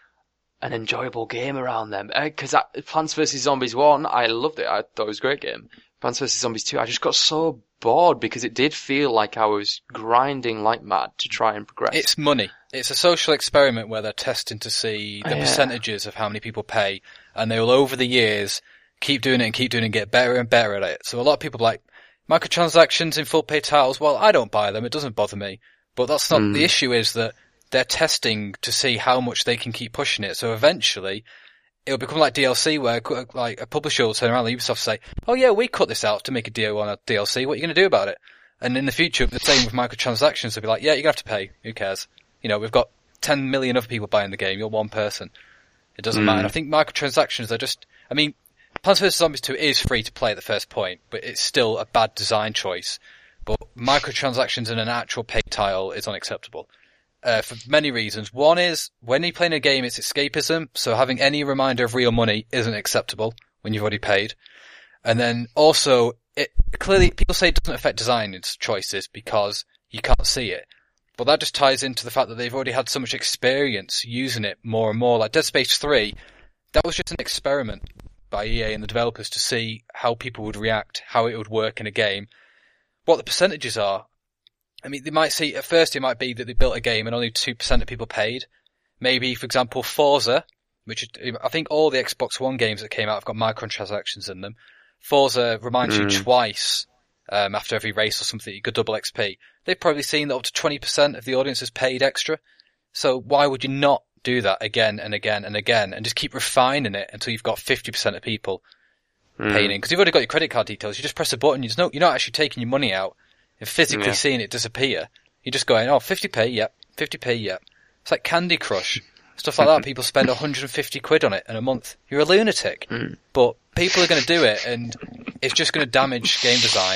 an enjoyable game around them. Because Plants vs. Zombies 1, I loved it. I thought it was a great game. Plants vs. Zombies 2, I just got so bored because it did feel like I was grinding like mad to try and progress. It's money. It's a social experiment where they're testing to see the percentages of how many people pay, and they will, over the years, keep doing it and get better and better at it. So a lot of people are like, microtransactions in full pay titles, well, I don't buy them, it doesn't bother me. But that's not, the issue is that they're testing to see how much they can keep pushing it. So eventually, it'll become like DLC where like a publisher will turn around and Ubisoft say, oh yeah, we cut this out to make a deal on a DLC, what are you going to do about it? And in the future, the same with microtransactions, they'll be like, yeah, you're going to have to pay, who cares? You know, we've got 10 million other people buying the game, you're one person. It doesn't matter. And I think microtransactions are just, I mean, Plants vs. Zombies 2 is free to play at the first point, but it's still a bad design choice. But microtransactions in an actual paid title is unacceptable. For many reasons. One is, when you're playing a game, it's escapism, so having any reminder of real money isn't acceptable when you've already paid. And then also, clearly, people say it doesn't affect design choices because you can't see it. But that just ties into the fact that they've already had so much experience using it more and more. Like Dead Space 3, that was just an experiment by EA and the developers to see how people would react, how it would work in a game, what the percentages are. I mean, they might see, at first it might be that they built a game and only 2% of people paid. Maybe, for example, Forza, which I think all the Xbox One games that came out have got microtransactions in them. Forza reminds you twice, after every race or something, you got double XP. They've probably seen that up to 20% of the audience has paid extra. So why would you not do that again and again and again and just keep refining it until you've got 50% of people paying in? Because you've already got your credit card details. You just press a button. You're not actually taking your money out and physically seeing it disappear. You're just going, 50p, yep. 50p, yep. It's like Candy Crush. Stuff like that. People spend 150 quid on it in a month. You're a lunatic. But people are going to do it, and it's just going to damage game design.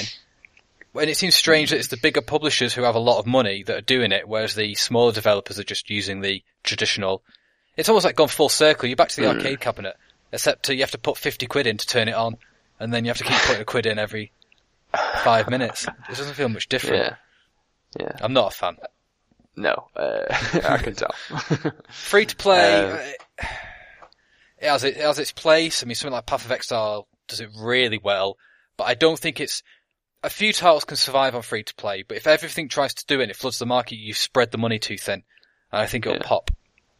And it seems strange that it's the bigger publishers who have a lot of money that are doing it, whereas the smaller developers are just using the traditional. It's almost like gone full circle. You're back to the arcade cabinet, except you have to put 50 quid in to turn it on, and then you have to keep putting a quid in every 5 minutes. It doesn't feel much different. Yeah. I'm not a fan. No, I can tell. Free to play, it has its place. I mean, something like Path of Exile does it really well, but I don't think it's. A few titles can survive on free to play, but if everything tries to do it and it floods the market, you spread the money too thin, and I think it'll pop.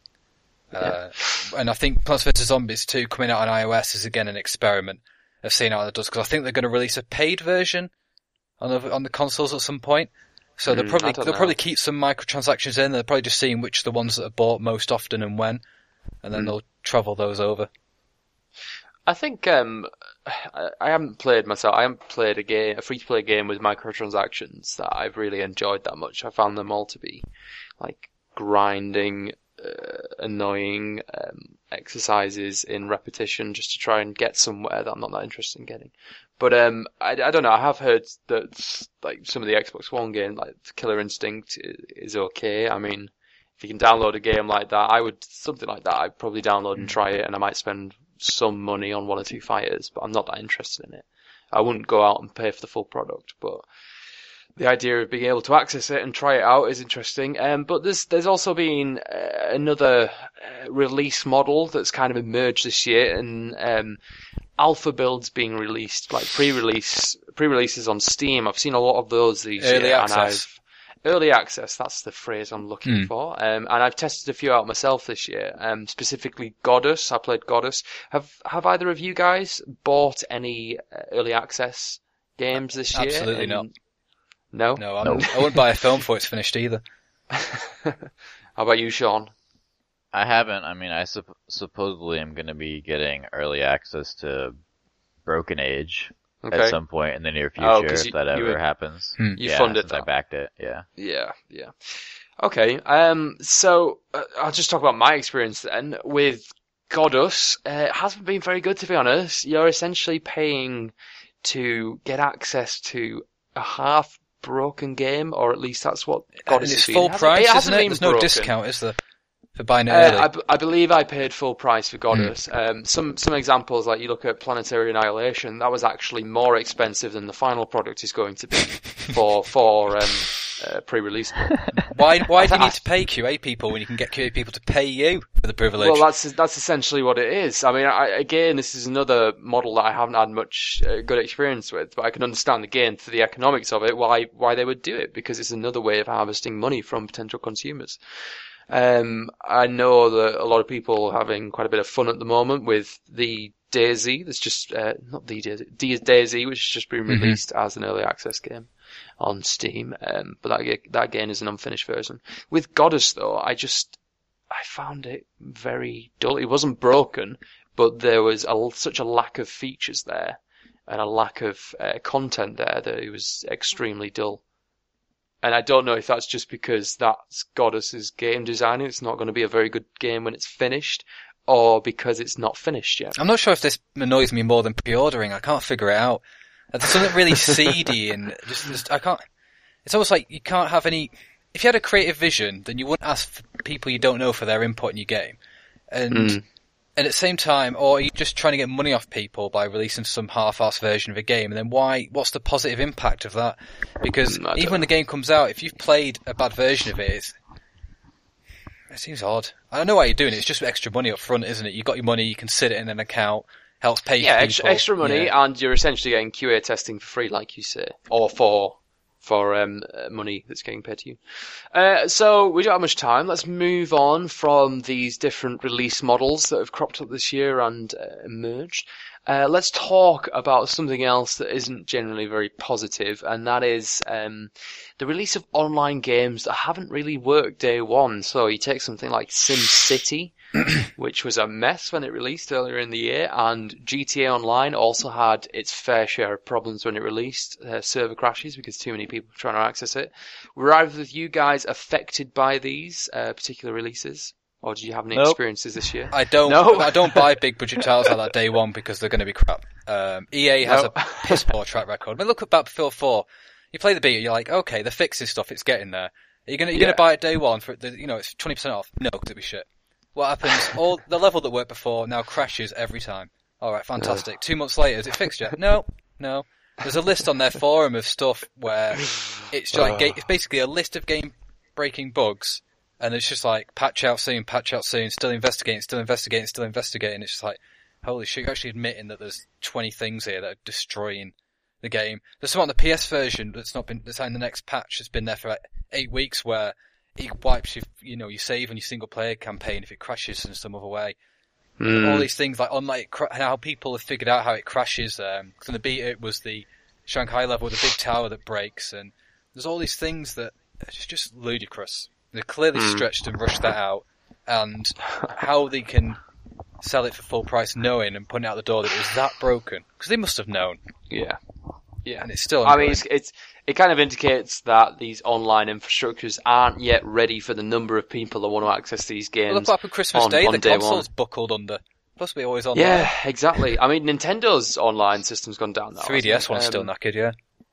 And I think Plants vs. Zombies 2 coming out on iOS is again an experiment of seeing how that does, because I think they're going to release a paid version on the consoles at some point. So they'll probably keep some microtransactions in. They're probably just seeing which are the ones that are bought most often and when, and then they'll travel those over. I think I haven't played myself. I haven't played a free-to-play game with microtransactions that I've really enjoyed that much. I found them all to be like grinding, annoying exercises in repetition just to try and get somewhere that I'm not that interested in getting. But I don't know. I have heard that like some of the Xbox One games, like Killer Instinct, is okay. I mean, if you can download a game like that, something like that. I'd probably download and try it, and I might spend some money on one or two fighters, but I'm not that interested in it. I wouldn't go out and pay for the full product, but the idea of being able to access it and try it out is interesting. But there's also been another release model that's kind of emerged this year, and alpha builds being released, like pre-releases on Steam. I've seen a lot of those these Early year, access. Early access, that's the phrase I'm looking for. And I've tested a few out myself this year, specifically Goddess. I played Goddess. Have either of you guys bought any early access games this year? Absolutely not. No? No, I wouldn't buy a film before it's finished either. How about you, Sean? I haven't. I mean, I supposedly am going to be getting early access to Broken Age at some point in the near future, if that ever happens. You funded that. I backed it, yeah. Yeah. Okay, so I'll just talk about my experience then with Goddess. It hasn't been very good, to be honest. You're essentially paying to get access to a half-broken game, or at least that's what Goddess is. It's full price, isn't it? There's no discount, is there? For buying it early. I believe I paid full price for Goddess. Some examples, like you look at Planetary Annihilation, that was actually more expensive than the final product is going to be for pre-release. Why do you need to pay QA people when you can get QA people to pay you for the privilege? Well, that's essentially what it is. I mean, again, this is another model that I haven't had much good experience with, but I can understand again for the economics of it why they would do it, because it's another way of harvesting money from potential consumers. I know that a lot of people are having quite a bit of fun at the moment with the DayZ. That's just not the DayZ, which has just been released as an early access game on Steam. But that again is an unfinished version. With Goddess, though, I found it very dull. It wasn't broken, but there was such a lack of features there and a lack of content there that it was extremely dull. And I don't know if that's just because that's Goddess's game design. It's not going to be a very good game when it's finished, or because it's not finished yet. I'm not sure if this annoys me more than pre-ordering. I can't figure it out. There's something really seedy and just I can't. It's almost like you can't have any. If you had a creative vision, then you wouldn't ask for people you don't know for their input in your game, and at the same time, or are you just trying to get money off people by releasing some half-assed version of a game? And then what's the positive impact of that? Because even when the game comes out, if you've played a bad version of it seems odd. I don't know why you're doing it. It's just extra money up front, isn't it? You got your money, you can sit it in an account, helps pay for people. Extra money, and you're essentially getting QA testing for free, like you say, or for money that's getting paid to you. So we don't have much time. Let's move on from these different release models that have cropped up this year and emerged. Let's talk about something else that isn't generally very positive, and that is the release of online games that haven't really worked day one. So you take something like SimCity, which was a mess when it released earlier in the year, and GTA Online also had its fair share of problems when it released, server crashes because too many people were trying to access it. Were either of you guys affected by these particular releases? Or did you have any experiences this year? I don't buy big budget titles like that day one because they're going to be crap. EA has a piss poor track record. I mean, look at Battlefield 4. You play the beta, you're like, okay, the fixes stuff, it's getting there. Are you going to buy it day one for it's 20% off? No, because it'll be shit. What happens? All the level that worked before now crashes every time. All right, fantastic. 2 months later, is it fixed yet? No. There's a list on their forum of stuff where it's like it's basically a list of game-breaking bugs. And it's just like, patch out soon, still investigating. It's just like, holy shit, you're actually admitting that there's 20 things here that are destroying the game. There's some on the PS version that's in the next patch. It's been there for like 8 weeks where it wipes your save on your single player campaign if it crashes in some other way. All these things like how people have figured out how it crashes. Cause in the beta it was the Shanghai level with a big tower that breaks, and there's all these things that are just ludicrous. They clearly stretched and rushed that out, and how they can sell it for full price knowing and putting it out the door that it was that broken. Because they must have known. Yeah. And it's still... I mean, it kind of indicates that these online infrastructures aren't yet ready for the number of people that want to access these games. Well, look what happened Christmas Day, the console's buckled under. Plus we're always online. Yeah, exactly. I mean, Nintendo's online system's gone down now. 3DS one's still knackered, yeah.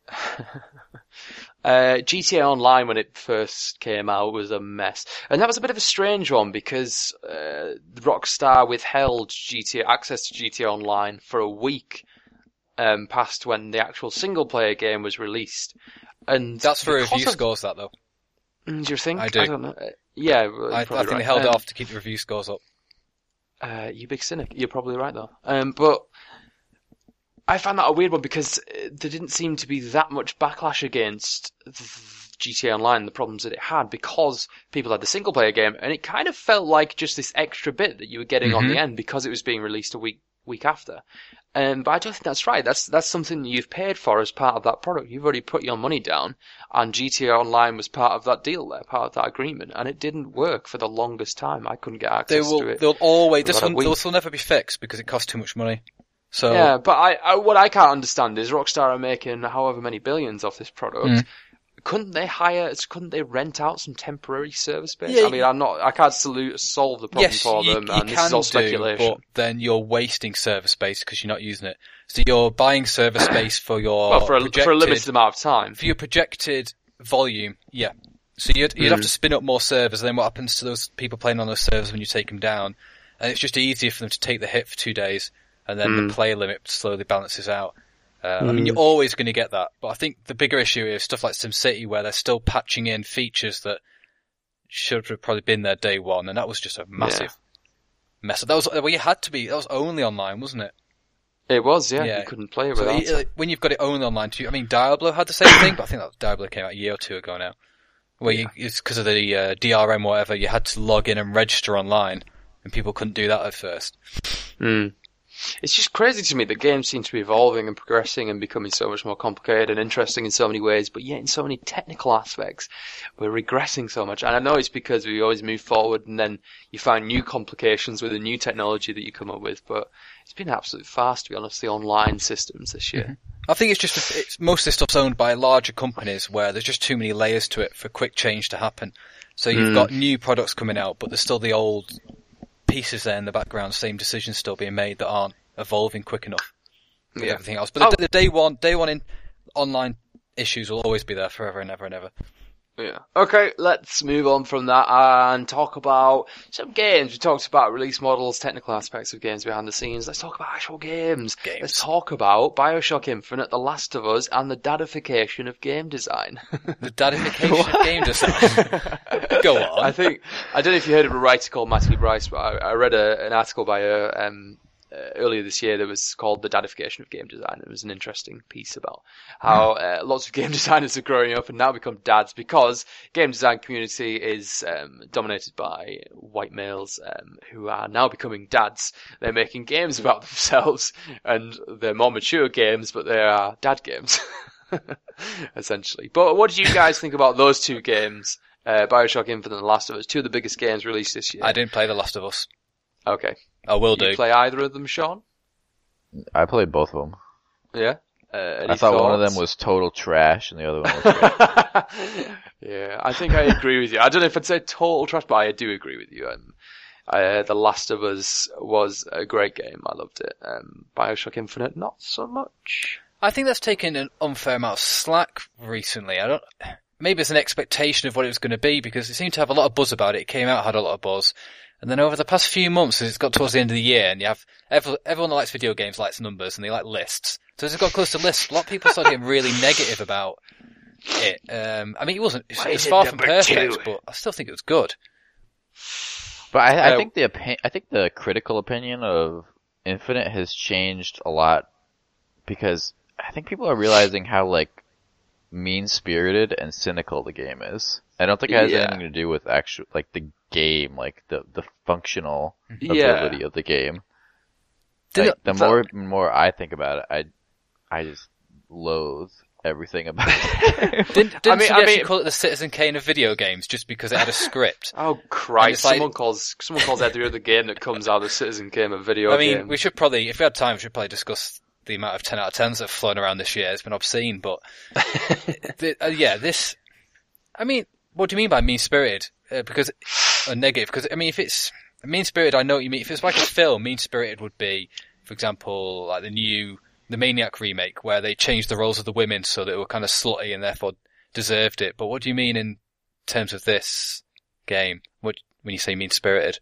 GTA Online, when it first came out, was a mess. And that was a bit of a strange one because Rockstar withheld access to GTA Online for a week past when the actual single-player game was released. And that's for review scores, that, though. Do you think? I do. I don't know. Yeah, I think they held it off to keep the review scores up. You big cynic. You're probably right, though. But I found that a weird one because there didn't seem to be that much backlash against GTA Online, the problems that it had, because people had the single player game, and it kind of felt like just this extra bit that you were getting on the end because it was being released a week after. But I don't think that's right. That's something you've paid for as part of that product. You've already put your money down, and GTA Online was part of that deal there, part of that agreement, and it didn't work for the longest time. I couldn't get access to it. They'll always, this will never be fixed because it costs too much money. So yeah, but what I can't understand is Rockstar are making however many billions off this product. Couldn't they rent out some temporary server space? Yeah, I mean, I can't solve the problem for them, and this is all speculation. But then you're wasting server space because you're not using it. So you're buying server space for your for a limited amount of time. For your projected volume, yeah. So you'd have to spin up more servers, and then what happens to those people playing on those servers when you take them down? And it's just easier for them to take the hit for 2 days, and then the player limit slowly balances out. I mean, you're always going to get that, but I think the bigger issue is stuff like SimCity, where they're still patching in features that should have probably been there day one, and that was just a massive mess up. That was only online, wasn't it? It was, yeah. You couldn't play it without it. When you've got it only online too, I mean, Diablo had the same thing, but I think that Diablo came out a year or two ago now. Where it's because of the DRM or whatever, you had to log in and register online, and people couldn't do that at first. It's just crazy to me that games seem to be evolving and progressing and becoming so much more complicated and interesting in so many ways, but yet in so many technical aspects, we're regressing so much. And I know it's because we always move forward and then you find new complications with the new technology that you come up with, but it's been absolute farce, to be honest, the online systems this year. I think it's most of this stuff's owned by larger companies where there's just too many layers to it for quick change to happen. So you've got new products coming out, but there's still the old pieces there in the background, same decisions still being made that aren't evolving quick enough with everything else. But the day one in online issues will always be there forever and ever and ever. Yeah. Okay, let's move on from that and talk about some games. We talked about release models, technical aspects of games behind the scenes. Let's talk about actual games. Let's talk about BioShock Infinite, The Last of Us, and the dadification of game design. The dadification of game design? Go on. I don't know if you heard of a writer called Matthew Bryce, but I read an article by her earlier this year that was called The Dadification of Game Design. It was an interesting piece about how lots of game designers are growing up and now become dads because game design community is dominated by white males who are now becoming dads. They're making games about themselves and they're more mature games, but they are dad games, essentially. But what did you guys think about those two games, BioShock Infinite and The Last of Us, two of the biggest games released this year? I didn't play The Last of Us. Okay. I will do. You play either of them, Sean? I played both of them. Yeah? I thought one of them was total trash and the other one was great. Yeah, I think I agree with you. I don't know if I'd say total trash, but I do agree with you. The Last of Us was a great game. I loved it. BioShock Infinite, not so much. I think that's taken an unfair amount of slack recently. Maybe it's an expectation of what it was going to be because it seemed to have a lot of buzz about it. It came out, had a lot of buzz. And then over the past few months, as it's got towards the end of the year, and you have everyone that likes video games likes numbers, and they like lists. So as it got close to lists, a lot of people started getting really negative about it. I mean, it was far from perfect, but I still think it was good. But I think the critical opinion of Infinite has changed a lot because I think people are realizing how mean-spirited and cynical the game is. I don't think it has anything to do with the game, the functional ability of the game. The more I think about it, I just loathe everything about it. Didn't somebody actually call it the Citizen Kane of video games just because it had a script? Oh Christ! Someone calls every other game that comes out the Citizen Kane of video game. I mean, we should probably, if we had time, we should probably discuss the amount of 10 out of 10s that have flown around this year. It's been obscene, but this. I mean, what do you mean by mean-spirited? Negative? Because I mean, if it's mean-spirited, I know what you mean. If it's like a film, mean-spirited would be, for example, like the Maniac remake, where they changed the roles of the women so that it were kind of slutty and therefore deserved it. But what do you mean in terms of this game? When you say mean-spirited?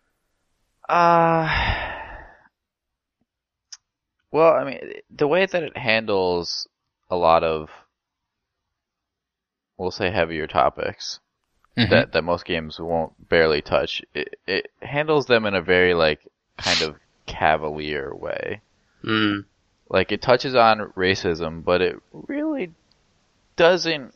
Well, I mean, the way that it handles a lot of, we'll say, heavier topics that most games won't barely touch, it handles them in a very, kind of cavalier way. Like, it touches on racism, but it really doesn't...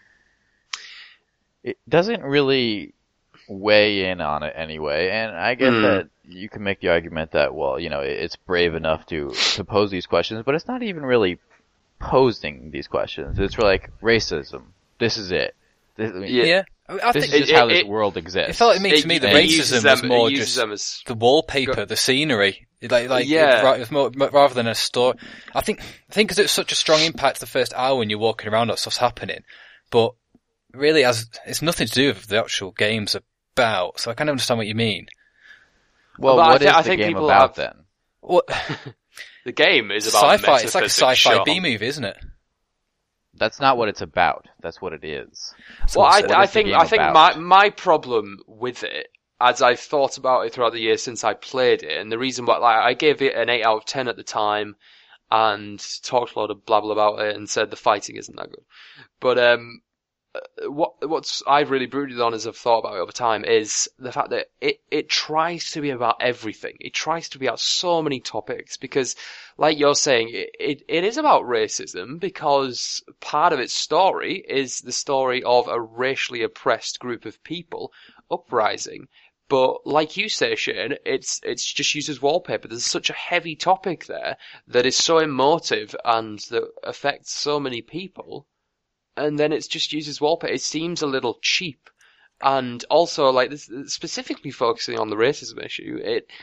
It doesn't really weigh in on it anyway, and I get that you can make the argument that, well, it's brave enough to pose these questions, but it's not even really posing these questions. It's like, racism. This is it. This is just how this world exists. It felt to me the racism was more just the wallpaper, the scenery. It's more, rather than a story. I think because it's such a strong impact the first hour when you're walking around, that stuff's happening, but really, it's nothing to do with the actual game's about, so I kind of understand what you mean. Well, what is the game about then? What? The game is about sci-fi. It's like a sci-fi B-movie, isn't it? That's not what it's about. That's what it is. Well, I think my problem with it, as I've thought about it throughout the years since I played it, and the reason why, I gave it an 8 out of 10 at the time, and talked a lot of blah blah about it, and said the fighting isn't that good. But what's I've really brooded on as I've thought about it over time is the fact that it tries to be about everything. It tries to be about so many topics because, like you're saying, it is about racism because part of its story is the story of a racially oppressed group of people uprising. But like you say, Shane, it's just used as wallpaper. There's such a heavy topic there that is so emotive and that affects so many people. And then it's just used as wallpaper. It seems a little cheap. And also, like, this, specifically focusing on the racism issue,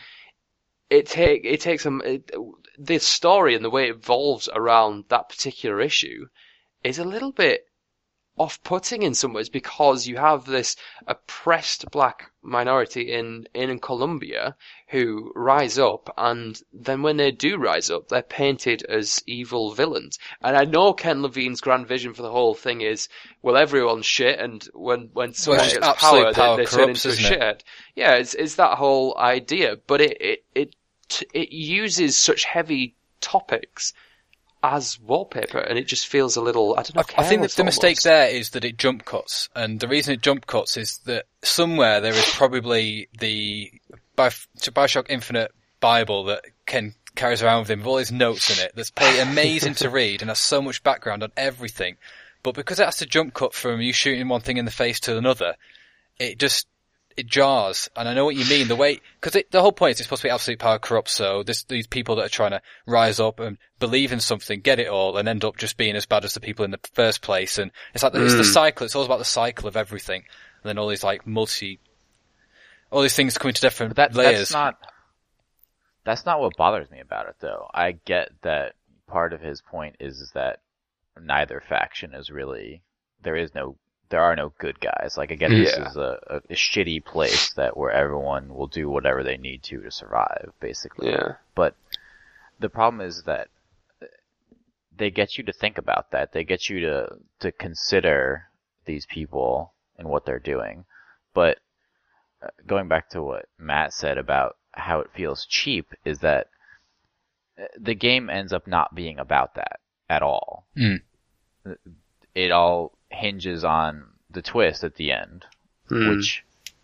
the story and the way it evolves around that particular issue is a little bit off-putting in some ways because you have this oppressed black minority in Colombia who rise up, and then when they do rise up, they're painted as evil villains. And I know Ken Levine's grand vision for the whole thing is, well, everyone's shit, and when someone gets power they turn into a shithead. Yeah, it's that whole idea, but it uses such heavy topics as wallpaper, and it just feels a little, I don't know, I think that the mistake there is that it jump cuts, and the reason it jump cuts is that somewhere there is probably the Bioshock Infinite Bible that Ken carries around with him with all his notes in it, that's pretty amazing to read and has so much background on everything, but because it has to jump cut from you shooting one thing in the face to another, it jars, and I know what you mean. Because the whole point is it's supposed to be absolute power corrupts. So these people that are trying to rise up and believe in something, get it all, and end up just being as bad as the people in the first place. And it's like it's the cycle. It's all about the cycle of everything. And then all these all these things coming to different layers. That's not what bothers me about it, though. I get that part of his point is that neither faction is really there are no good guys. Like, again, this is a shitty place where everyone will do whatever they need to survive, basically. Yeah. But the problem is that they get you to think about that. They get you to consider these people and what they're doing. But going back to what Matt said about how it feels cheap is that the game ends up not being about that at all. It all hinges on the twist at the end, which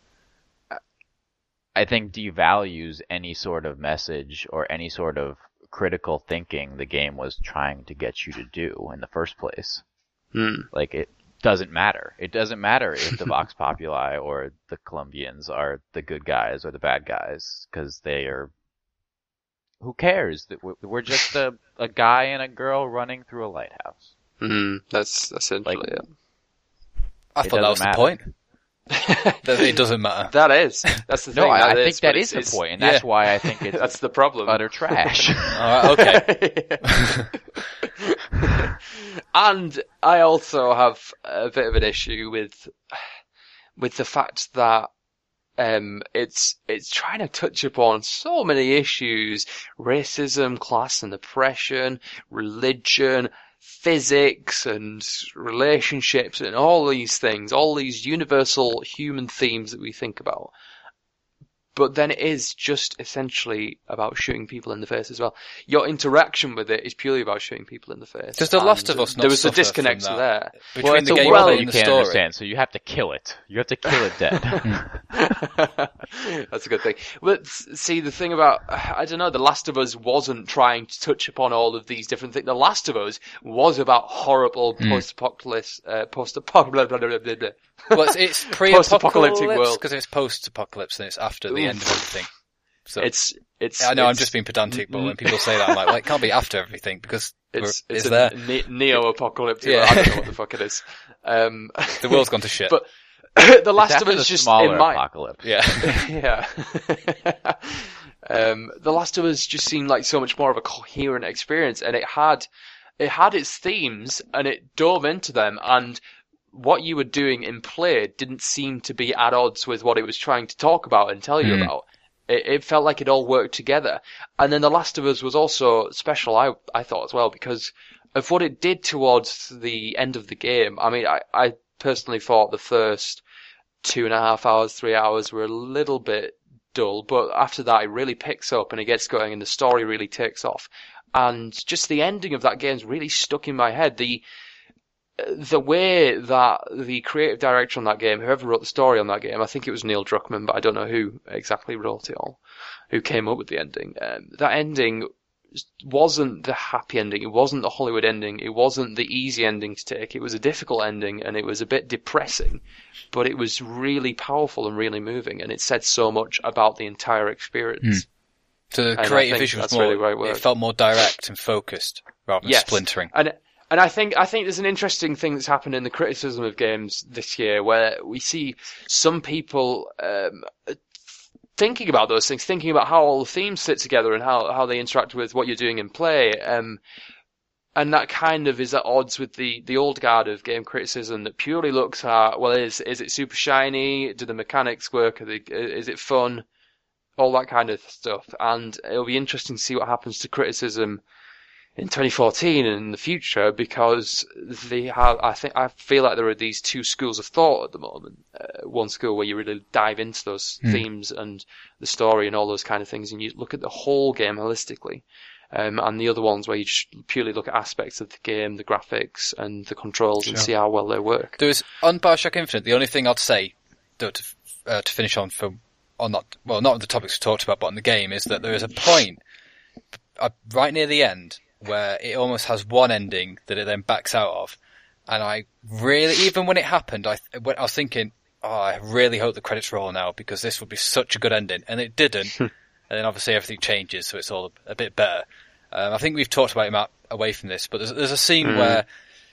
I think devalues any sort of message or any sort of critical thinking the game was trying to get you to do in the first place. Like, it doesn't matter. It doesn't matter if the Vox Populi or the Colombians are the good guys or the bad guys, because they are... Who cares? We're just a guy and a girl running through a lighthouse. That's essentially it. I thought that was the point. That it doesn't matter. That's the thing. No, I think that is the point, and that's why I think it's that's the problem. Utter trash. Okay. And I also have a bit of an issue with the fact that it's trying to touch upon so many issues: racism, class and oppression, religion, physics and relationships and all these things, all these universal human themes that we think about. but then it is just essentially about shooting people in the face as well. Your interaction with it is purely about shooting people in the face. Does The Last of Us not there was a suffer disconnect from there. Between the it's a gameplay world and you the can't story. understand, so you have to kill it. You have to kill it dead. That's a good thing. But see, the thing about, I don't know, The Last of Us wasn't trying to touch upon all of these different things. The Last of Us was about horrible post-apocalypse, Well, it's post-apocalyptic world. because it's post-apocalypse and it's after the end of everything. So it's. I know I'm just being pedantic, but when people say that, I'm like, well, it can't be after everything because it's there. Neo-apocalyptic. Yeah. I don't know what the fuck it is. The world's gone to shit. But The Last of Us is just smaller in my apocalypse. Yeah. yeah. The Last of Us just seemed like so much more of a coherent experience, and it had its themes, and it dove into them, and what you were doing in play didn't seem to be at odds with what it was trying to talk about and tell you about. It felt like it all worked together. And then The Last of Us was also special, I thought, as well, because of what it did towards the end of the game. I mean, I personally thought the first 2.5 hours, 3 hours were a little bit dull, but after that it really picks up and it gets going and the story really takes off. And just the ending of that game's really stuck in my head. The way that the creative director on that game, whoever wrote the story on that game, I think it was Neil Druckmann, but I don't know who exactly wrote it or who came up with the ending. That ending wasn't the happy ending. It wasn't the Hollywood ending. It wasn't the easy ending to take. It was a difficult ending and it was a bit depressing, but it was really powerful and really moving, and it said so much about the entire experience. So the creative vision was more, really it felt more direct and focused rather than splintering. And I think there's an interesting thing that's happened in the criticism of games this year, where we see some people thinking about those things, thinking about how all the themes fit together and how they interact with what you're doing in play. And that kind of is at odds with the old guard of game criticism that purely looks at, well, is it super shiny? Do the mechanics work? Is it fun? All that kind of stuff. And it'll be interesting to see what happens to criticism in 2014 and in the future, because I feel like there are these two schools of thought at the moment. One school where you really dive into those themes and the story and all those kind of things, and you look at the whole game holistically. And the other ones where you just purely look at aspects of the game, the graphics and the controls, and see how well they work. There's on Bioshock Infinite, the only thing I'd say to finish on not the topics we talked about, but on the game, is that there is a point right near the end where it almost has one ending that it then backs out of. And I really, even when it happened, I was thinking, I really hope the credits roll now, because this would be such a good ending. And it didn't. And then obviously everything changes, so it's all a bit better. I think we've talked about it, Matt, away from this, but there's a scene where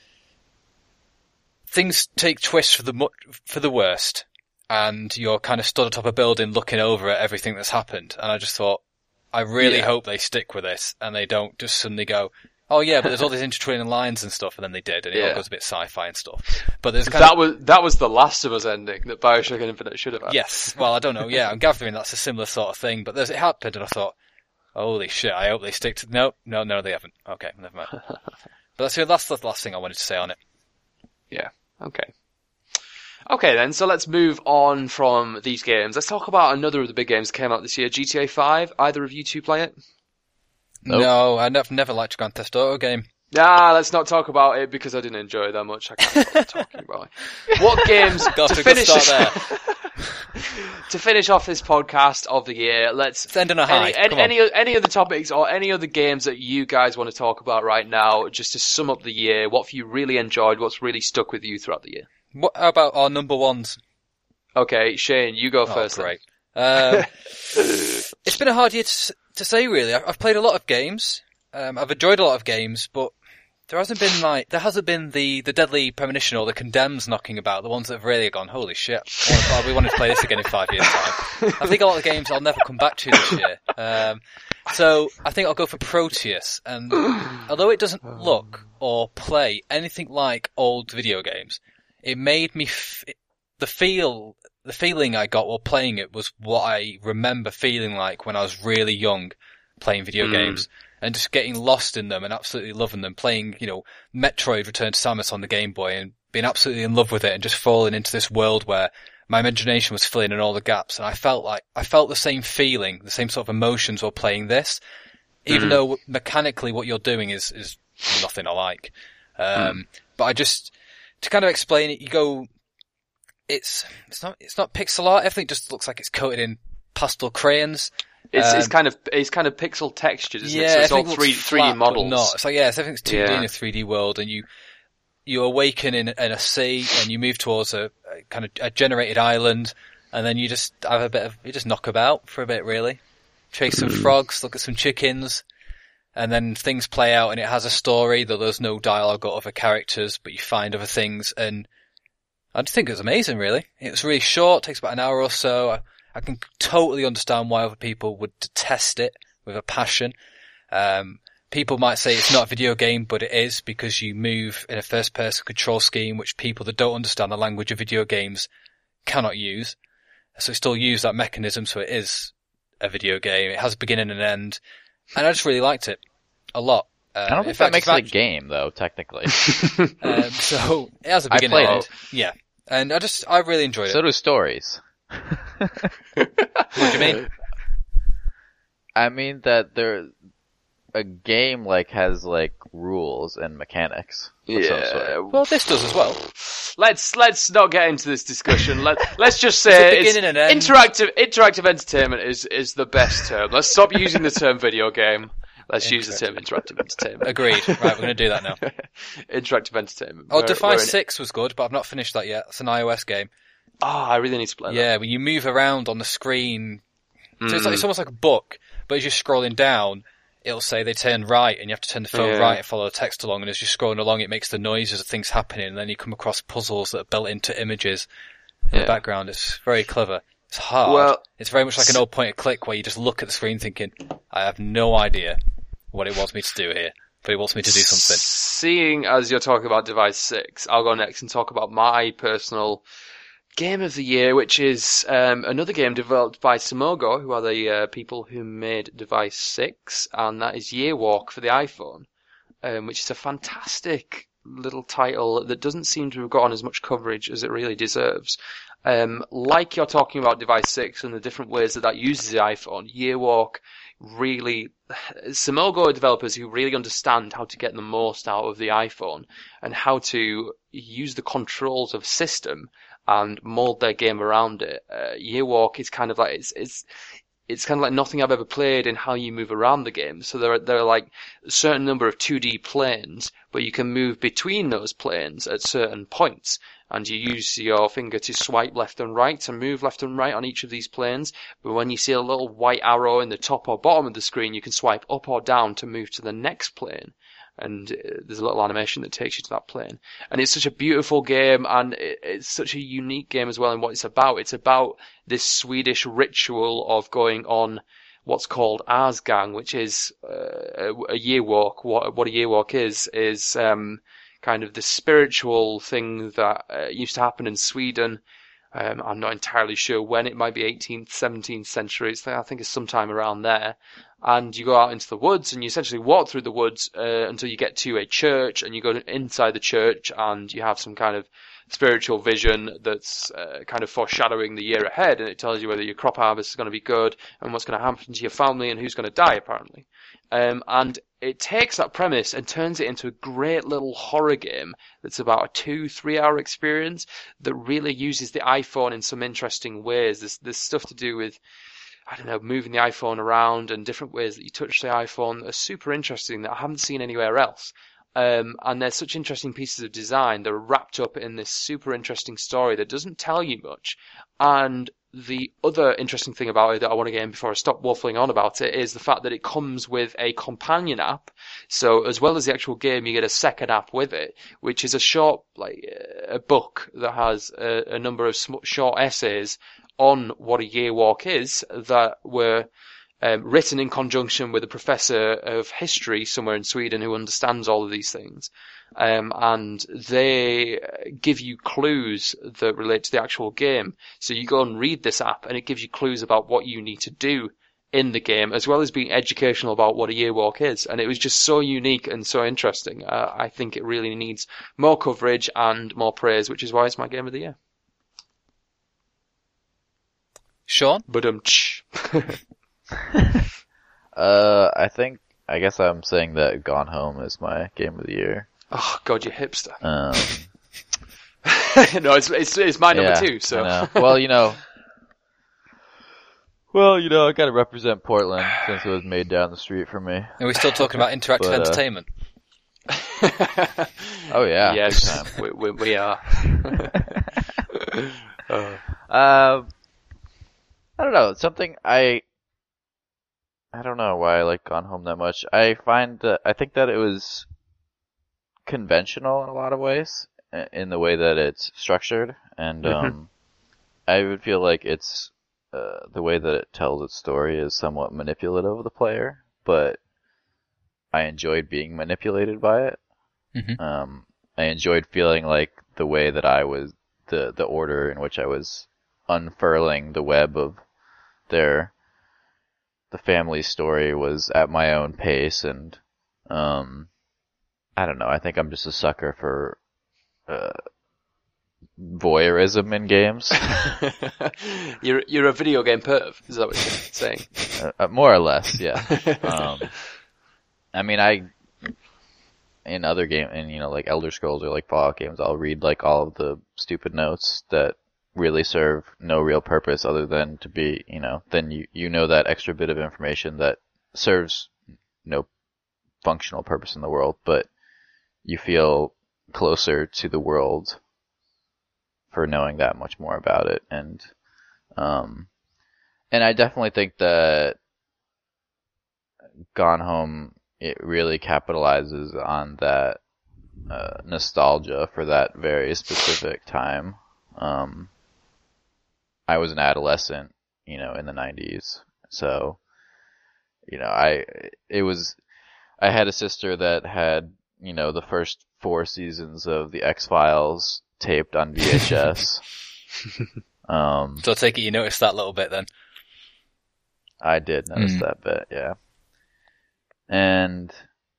things take twists for the worst, and you're kind of stood atop a building looking over at everything that's happened. And I just thought, I really hope they stick with this and they don't just suddenly go, oh yeah, but there's all these intertwining lines and stuff, and then they did, and it all goes a bit sci-fi and stuff. But there's that was the Last of Us ending that Bioshock Infinite should have had. Yes, well, I don't know. Yeah, I'm gathering that's a similar sort of thing, but it happened, and I thought, holy shit, I hope they stick to. No, they haven't. Okay, never mind. But that's the last thing I wanted to say on it. Yeah. Okay. Okay then, so let's move on from these games. Let's talk about another of the big games that came out this year, GTA 5. Either of you two play it? Nope. No, I've never liked a Grand Theft Auto game. Nah, let's not talk about it because I didn't enjoy it that much. I can't stop talking about it. What games to finish off this podcast of the year? Let's end on a high. Any other topics or any other games that you guys want to talk about right now, just to sum up the year? What have you really enjoyed? What's really stuck with you throughout the year? How about our number ones? Okay, Shane, you go first. Great. It's been a hard year to say, really. I've played a lot of games. I've enjoyed a lot of games, but there hasn't been the Deadly Premonition or the Condemns knocking about, the ones that have really gone, holy shit, we wanted to play this again in 5 years' time. I think a lot of the games I'll never come back to this year. So I think I'll go for Proteus, and although it doesn't look or play anything like old video games, it made me the feeling I got while playing it was what I remember feeling like when I was really young playing video games, and just getting lost in them and absolutely loving them, playing, Metroid Return to Samus on the Game Boy and being absolutely in love with it and just falling into this world where my imagination was filling in all the gaps, and I felt the same feeling, the same sort of emotions while playing this, even though mechanically what you're doing is nothing alike. But to kind of explain it, you go, it's not pixel art. Everything just looks like it's coated in pastel crayons. It's kind of pixel textures, isn't it? So it's all 3D models. Not. It's like, everything's 2D in a 3D world, and you awaken in a sea, and you move towards a kind of a generated island, and then you just have you just knock about for a bit, really. Chase some frogs, look at some chickens, and then things play out, and it has a story, though there's no dialogue or other characters, but you find other things, and I just think it was amazing, really. It was really short, takes about an hour or so. I can totally understand why other people would detest it with a passion. People might say it's not a video game, but it is, because you move in a first-person control scheme, which people that don't understand the language of video games cannot use. So it still uses that mechanism, so it is a video game. It has a beginning and end, and I just really liked it a lot. I don't think that makes it a game, though, technically. So it has a beginning and end. Yeah, and I really enjoyed it. So do stories. What do you mean? I mean that a game has rules and mechanics. Yeah. Well, this does as well. Let's not get into this discussion. Let's just say interactive entertainment is the best term. Let's stop using the term video game. Let's use the term interactive entertainment. Agreed. Right, we're going to do that now. Interactive entertainment. Oh, Device 6 was good, but I've not finished that yet. It's an iOS game. Oh, I really need to play that. Yeah, when you move around on the screen, so it's almost like a book, but as you're scrolling down, it'll say they turn right, and you have to turn the phone right and follow the text along, and as you're scrolling along, it makes the noises of things happening, and then you come across puzzles that are built into images in the background. It's very clever. It's hard. Well, it's very much like an old point-and-click where you just look at the screen thinking, I have no idea what it wants me to do here, but it wants me to do something. Seeing as you're talking about Device 6, I'll go next and talk about my personal game of the year, which is another game developed by Simogo, who are the people who made Device 6, and that is Yearwalk for the iPhone, which is a fantastic little title that doesn't seem to have gotten as much coverage as it really deserves. Like you're talking about Device 6 and the different ways that uses the iPhone, Yearwalk really, Simogo are developers who really understand how to get the most out of the iPhone and how to use the controls of a system and mold their game around it. Yearwalk is kind of like, it's kind of like nothing I've ever played in how you move around the game. So there are like a certain number of 2D planes, but you can move between those planes at certain points. And you use your finger to swipe left and right and move left and right on each of these planes. But when you see a little white arrow in the top or bottom of the screen, you can swipe up or down to move to the next plane. And there's a little animation that takes you to that plane. And it's such a beautiful game, and it's such a unique game as well in what it's about. It's about this Swedish ritual of going on what's called Asgang, which is a yearwalk. What a yearwalk is kind of the spiritual thing that used to happen in Sweden. I'm not entirely sure when. It might be 18th, 17th century. I think it's sometime around there. And you go out into the woods and you essentially walk through the woods until you get to a church, and you go inside the church and you have some kind of spiritual vision that's kind of foreshadowing the year ahead, and it tells you whether your crop harvest is going to be good and what's going to happen to your family and who's going to die, apparently. And it takes that premise and turns it into a great little horror game that's about a 2-3 hour experience that really uses the iPhone in some interesting ways. There's stuff to do with, I don't know, moving the iPhone around and different ways that you touch the iPhone that are super interesting that I haven't seen anywhere else. And they're such interesting pieces of design. They're wrapped up in this super interesting story that doesn't tell you much. And the other interesting thing about it that I want to get in before I stop waffling on about it is the fact that it comes with a companion app. So as well as the actual game, you get a second app with it, which is a short, a book that has a number of short essays on what a yearwalk is that were written in conjunction with a professor of history somewhere in Sweden who understands all of these things. And they give you clues that relate to the actual game. So you go and read this app and it gives you clues about what you need to do in the game, as well as being educational about what a yearwalk is. And it was just so unique and so interesting. I think it really needs more coverage and more praise, which is why it's my game of the year. Sean? I guess I'm saying that Gone Home is my game of the year. Oh God, you hipster. No, it's my number 2. So I know. I gotta represent Portland since it was made down the street from me. Are we still talking about interactive entertainment? Oh yeah. Yes, we are. I don't know. I don't know why I like Gone Home that much. I think that it was conventional in a lot of ways in the way that it's structured, and I would feel like it's the way that it tells its story is somewhat manipulative of the player, but I enjoyed being manipulated by it. I enjoyed feeling like the way that I was the order in which I was unfurling the web of the family story was at my own pace, and I don't know. I think I'm just a sucker for voyeurism in games. You're a video game perv, is that what you're saying? More or less, yeah. I mean, in other games, like Elder Scrolls or like Fallout games, I'll read like all of the stupid notes that really serve no real purpose other than to be, then you know that extra bit of information that serves no functional purpose in the world, but you feel closer to the world for knowing that much more about it. And I definitely think that Gone Home, it really capitalizes on that nostalgia for that very specific time. I was an adolescent, in the 90s, so I had a sister that had the first 4 seasons of the X-Files taped on VHS. So I take it you noticed that little bit then. I did notice that bit, yeah. And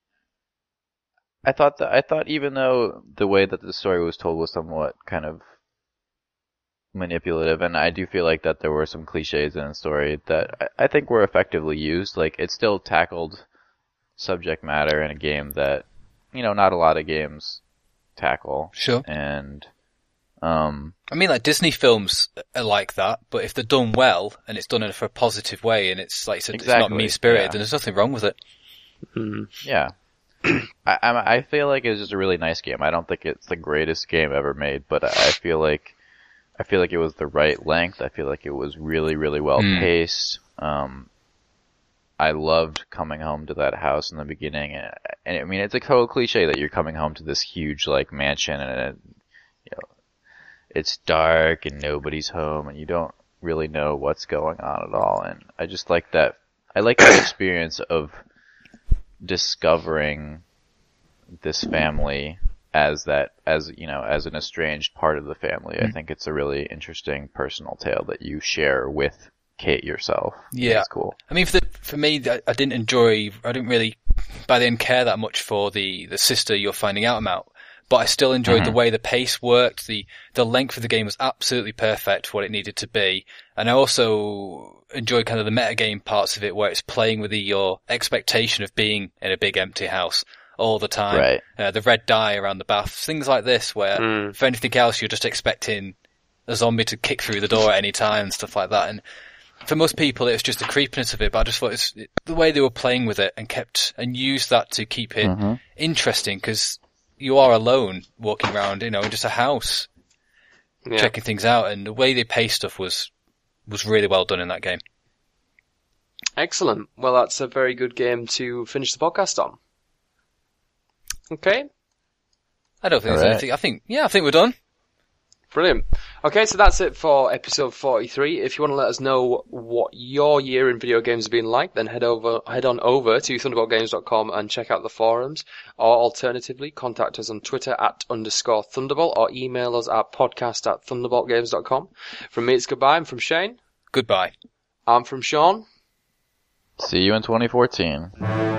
I thought even though the way that the story was told was somewhat kind of manipulative, and I do feel like that there were some cliches in the story that I think were effectively used, like it still tackled subject matter in a game that, not a lot of games tackle. Sure. And I mean, like Disney films are like that, but if they're done well and it's done in a positive way and it's like you said, it's not mean-spirited, then there's nothing wrong with it. Yeah. I feel like it's just a really nice game. I don't think it's the greatest game ever made, but I feel like it was the right length. I feel like it was really, really well paced. I loved coming home to that house in the beginning, and I mean, it's a total cliche that you're coming home to this huge like mansion, and it's dark and nobody's home, and you don't really know what's going on at all. And I just like that. I like the experience of discovering this family as an estranged part of the family. I think it's a really interesting personal tale that you share with Kate yourself. Yeah, it's cool. I mean, for me, I didn't really by then care that much for the sister you're finding out about. But I still enjoyed the way the pace worked. The length of the game was absolutely perfect for what it needed to be. And I also enjoyed kind of the metagame parts of it where it's playing with your expectation of being in a big empty house all the time. Right. The red dye around the baths, things like this where for anything else you're just expecting a zombie to kick through the door at any time and stuff like that. And for most people it was just the creepiness of it, but I just thought the way they were playing with it and used that to keep it interesting, because you are alone walking around, in just a house, checking things out, and the way they paced stuff was really well done in that game. Excellent. Well, that's a very good game to finish the podcast on. Okay. I don't think there's anything. I think we're done. Brilliant. Okay, so that's it for episode 43. If you want to let us know what your year in video games has been like, then head on over to thunderboltgames.com and check out the forums. Or alternatively, contact us on Twitter @_Thunderbolt or email us at podcast@thunderboltgames.com. From me, it's goodbye. I'm from Shane. Goodbye. I'm from Sean. See you in 2014.